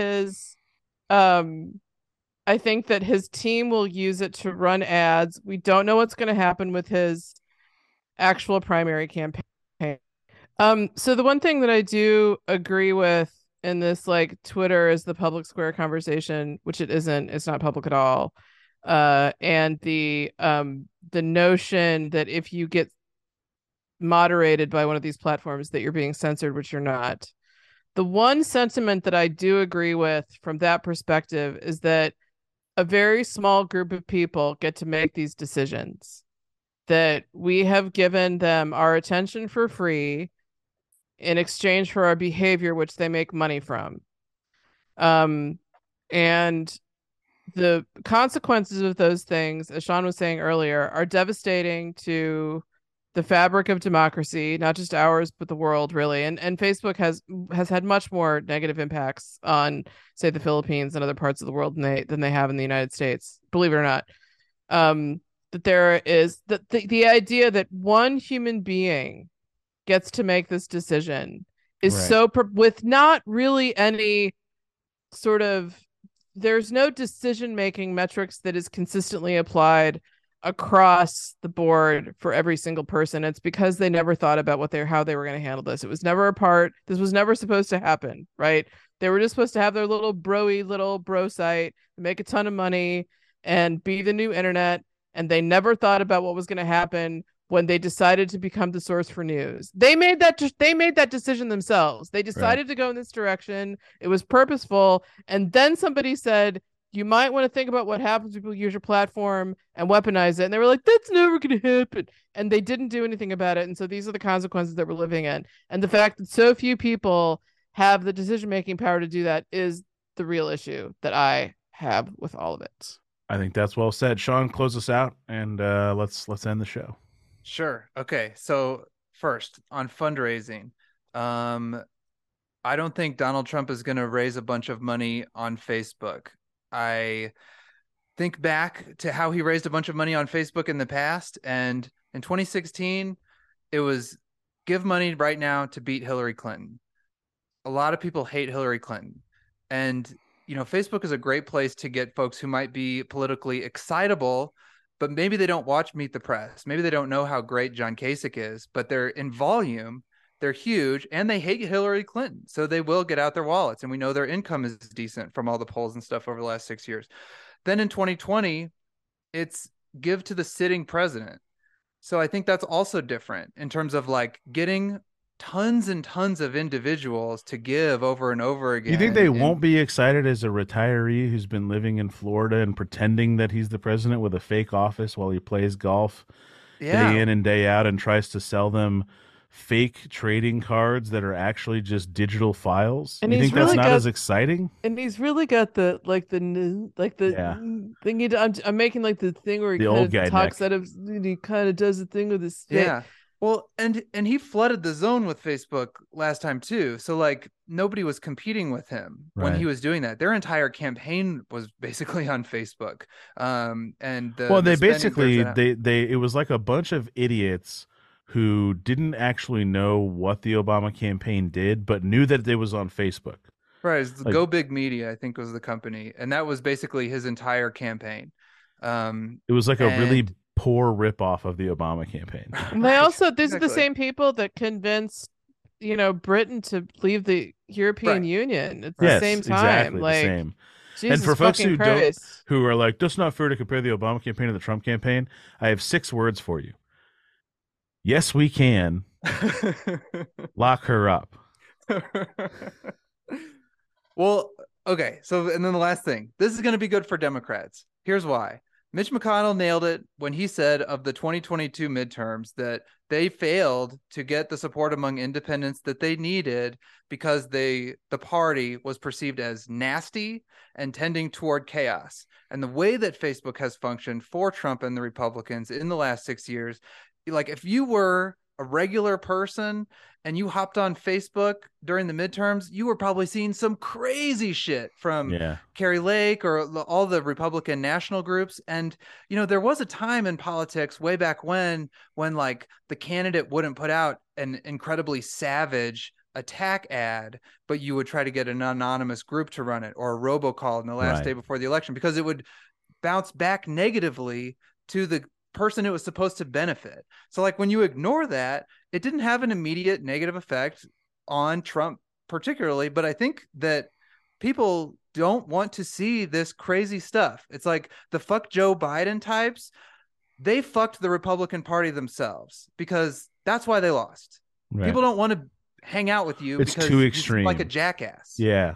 his team will use it to run ads. We don't know what's going to happen with his actual primary campaign. So the one thing that I do agree with in this, like, Twitter is the public square conversation, which it isn't. It's not public at all. And the notion that if you get moderated by one of these platforms that you're being censored, which you're not. The one sentiment that I do agree with from that perspective is that a very small group of people get to make these decisions, that we have given them our attention for free in exchange for our behavior, which they make money from. And the consequences of those things, as Sean was saying earlier, are devastating to the fabric of democracy, not just ours, but the world, really. And Facebook has had much more negative impacts on, say, the Philippines and other parts of the world than they have in the United States, believe it or not. That there is the idea that one human being gets to make this decision is right. With not really any sort of, there's no decision-making metrics that is consistently applied across the board for every single person. It's because they never thought about how they were going to handle this. It was never this was never supposed to happen, right? They were just supposed to have their little bro site, make a ton of money, and be the new internet. And they never thought about what was going to happen when they decided to become the source for news. They made that decision themselves. They decided to go in this direction. It was purposeful. And then somebody said, you might want to think about what happens when people use your platform and weaponize it. And they were like, that's never going to happen. And they didn't do anything about it. And so these are the consequences that we're living in. And the fact that so few people have the decision-making power to do that is the real issue that I have with all of it. I think that's well said. Sean, close us out, and let's end the show. Sure. Okay. So first, on fundraising, I don't think Donald Trump is going to raise a bunch of money on Facebook. I think back to how he raised a bunch of money on Facebook in the past, and in 2016, it was give money right now to beat Hillary Clinton. A lot of people hate Hillary Clinton, and Facebook is a great place to get folks who might be politically excitable, but maybe they don't watch Meet the Press. Maybe they don't know how great John Kasich is, but they're in volume. They're huge, and they hate Hillary Clinton, so they will get out their wallets. And we know their income is decent from all the polls and stuff over the last 6 years. Then in 2020, it's give to the sitting president. So I think that's also different in terms of like getting tons and tons of individuals to give over and over again. You think they won't be excited as a retiree who's been living in Florida and pretending that he's the president with a fake office while he plays golf day in and day out and tries to sell them fake trading cards that are actually just digital files? And you think that's not as exciting? And he's really got the thing. I'm making like the thing where he kind of talks out of, he kind of does the thing with his face. Yeah. Well, and he flooded the zone with Facebook last time too. So like nobody was competing with him when he was doing that. Their entire campaign was basically on Facebook. It was like a bunch of idiots who didn't actually know what the Obama campaign did, but knew that it was on Facebook. Right. It's Go Big Media, I think, was the company. And that was basically his entire campaign. It was like a really poor ripoff of the Obama campaign. And these are the same people that convinced, Britain to leave the European Union at the same time. Exactly the same. Jesus and for folks fucking who Christ. who are like, that's not fair to compare the Obama campaign to the Trump campaign, I have 6 words for you. Yes, we can. Lock her up. Well, okay. So, and then the last thing, this is going to be good for Democrats. Here's why. Mitch McConnell nailed it when he said of the 2022 midterms that they failed to get the support among independents that they needed because the party was perceived as nasty and tending toward chaos. And the way that Facebook has functioned for Trump and the Republicans in the last 6 years, like if you were a regular person and you hopped on Facebook during the midterms, you were probably seeing some crazy shit from Carrie Lake or all the Republican national groups. And, you know, there was a time in politics way back when like the candidate wouldn't put out an incredibly savage attack ad, but you would try to get an anonymous group to run it or a robocall in the last day before the election, because it would bounce back negatively to the person it was supposed to benefit. So like when you ignore that, it didn't have an immediate negative effect on Trump particularly, but I think that people don't want to see this crazy stuff. It's like the fuck Joe Biden types, they fucked the Republican Party themselves because that's why they lost. Right. People don't want to hang out with you. It's because too extreme. Like a jackass. Yeah.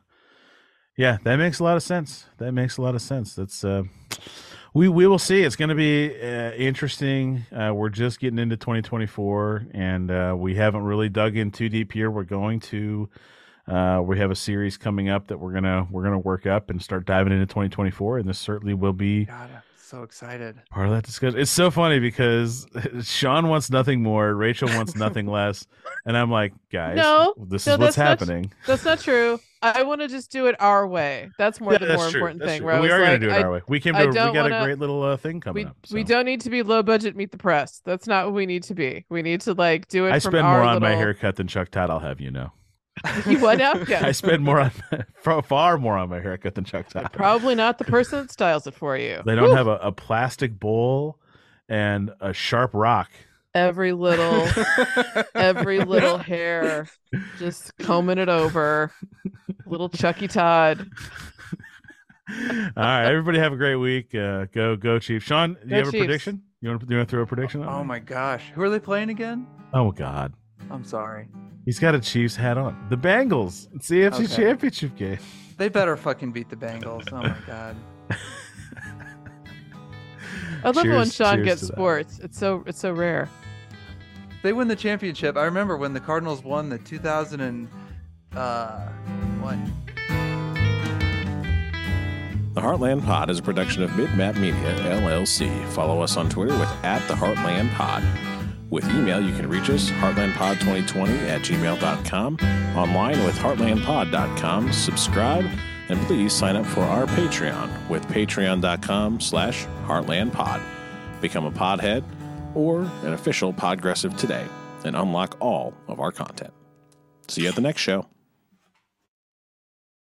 That makes a lot of sense. That's we will see. It's going to be interesting. We're just getting into 2024, and we haven't really dug in too deep here. We're going to we have a series coming up that we're gonna work up and start diving into 2024, and this certainly will be. God, I'm so excited. Part of that discussion. It's so funny because Sean wants nothing more, Rachel wants nothing less, and I'm like, guys, this is what's happening. That's not true. I want to just do it our way. That's more the more important thing. We are going to do it our way. We got a great little thing coming up. So. We don't need to be low budget meet the press. That's not what we need to be. We need to like do it. I spend more on my haircut than Chuck Todd, I'll have you know. You what now? Yeah. I spend far more on my haircut than Chuck Todd. Probably not the person that styles it for you. They don't have a plastic bowl and a sharp rock. Every little hair, just combing it over. Little Chucky Todd. All right, everybody have a great week. Go Chiefs. Sean, do you have a prediction? You want to throw a prediction on? Oh my gosh, who are they playing again? Oh God, I'm sorry. He's got a Chiefs hat on. The Bengals. It's the AFC Championship game. They better fucking beat the Bengals. Oh my God. I love when Sean gets sports. It's so rare. They win the championship. I remember when the Cardinals won the 2001. The Heartland Pod is a production of Mid-Map Media, LLC. Follow us on Twitter with @TheHeartlandPod. With email, you can reach us, heartlandpod2020@gmail.com, online with heartlandpod.com. Subscribe, and please sign up for our Patreon with patreon.com/heartlandpod. Become a podhead or an official Podgressive today and unlock all of our content. See you at the next show.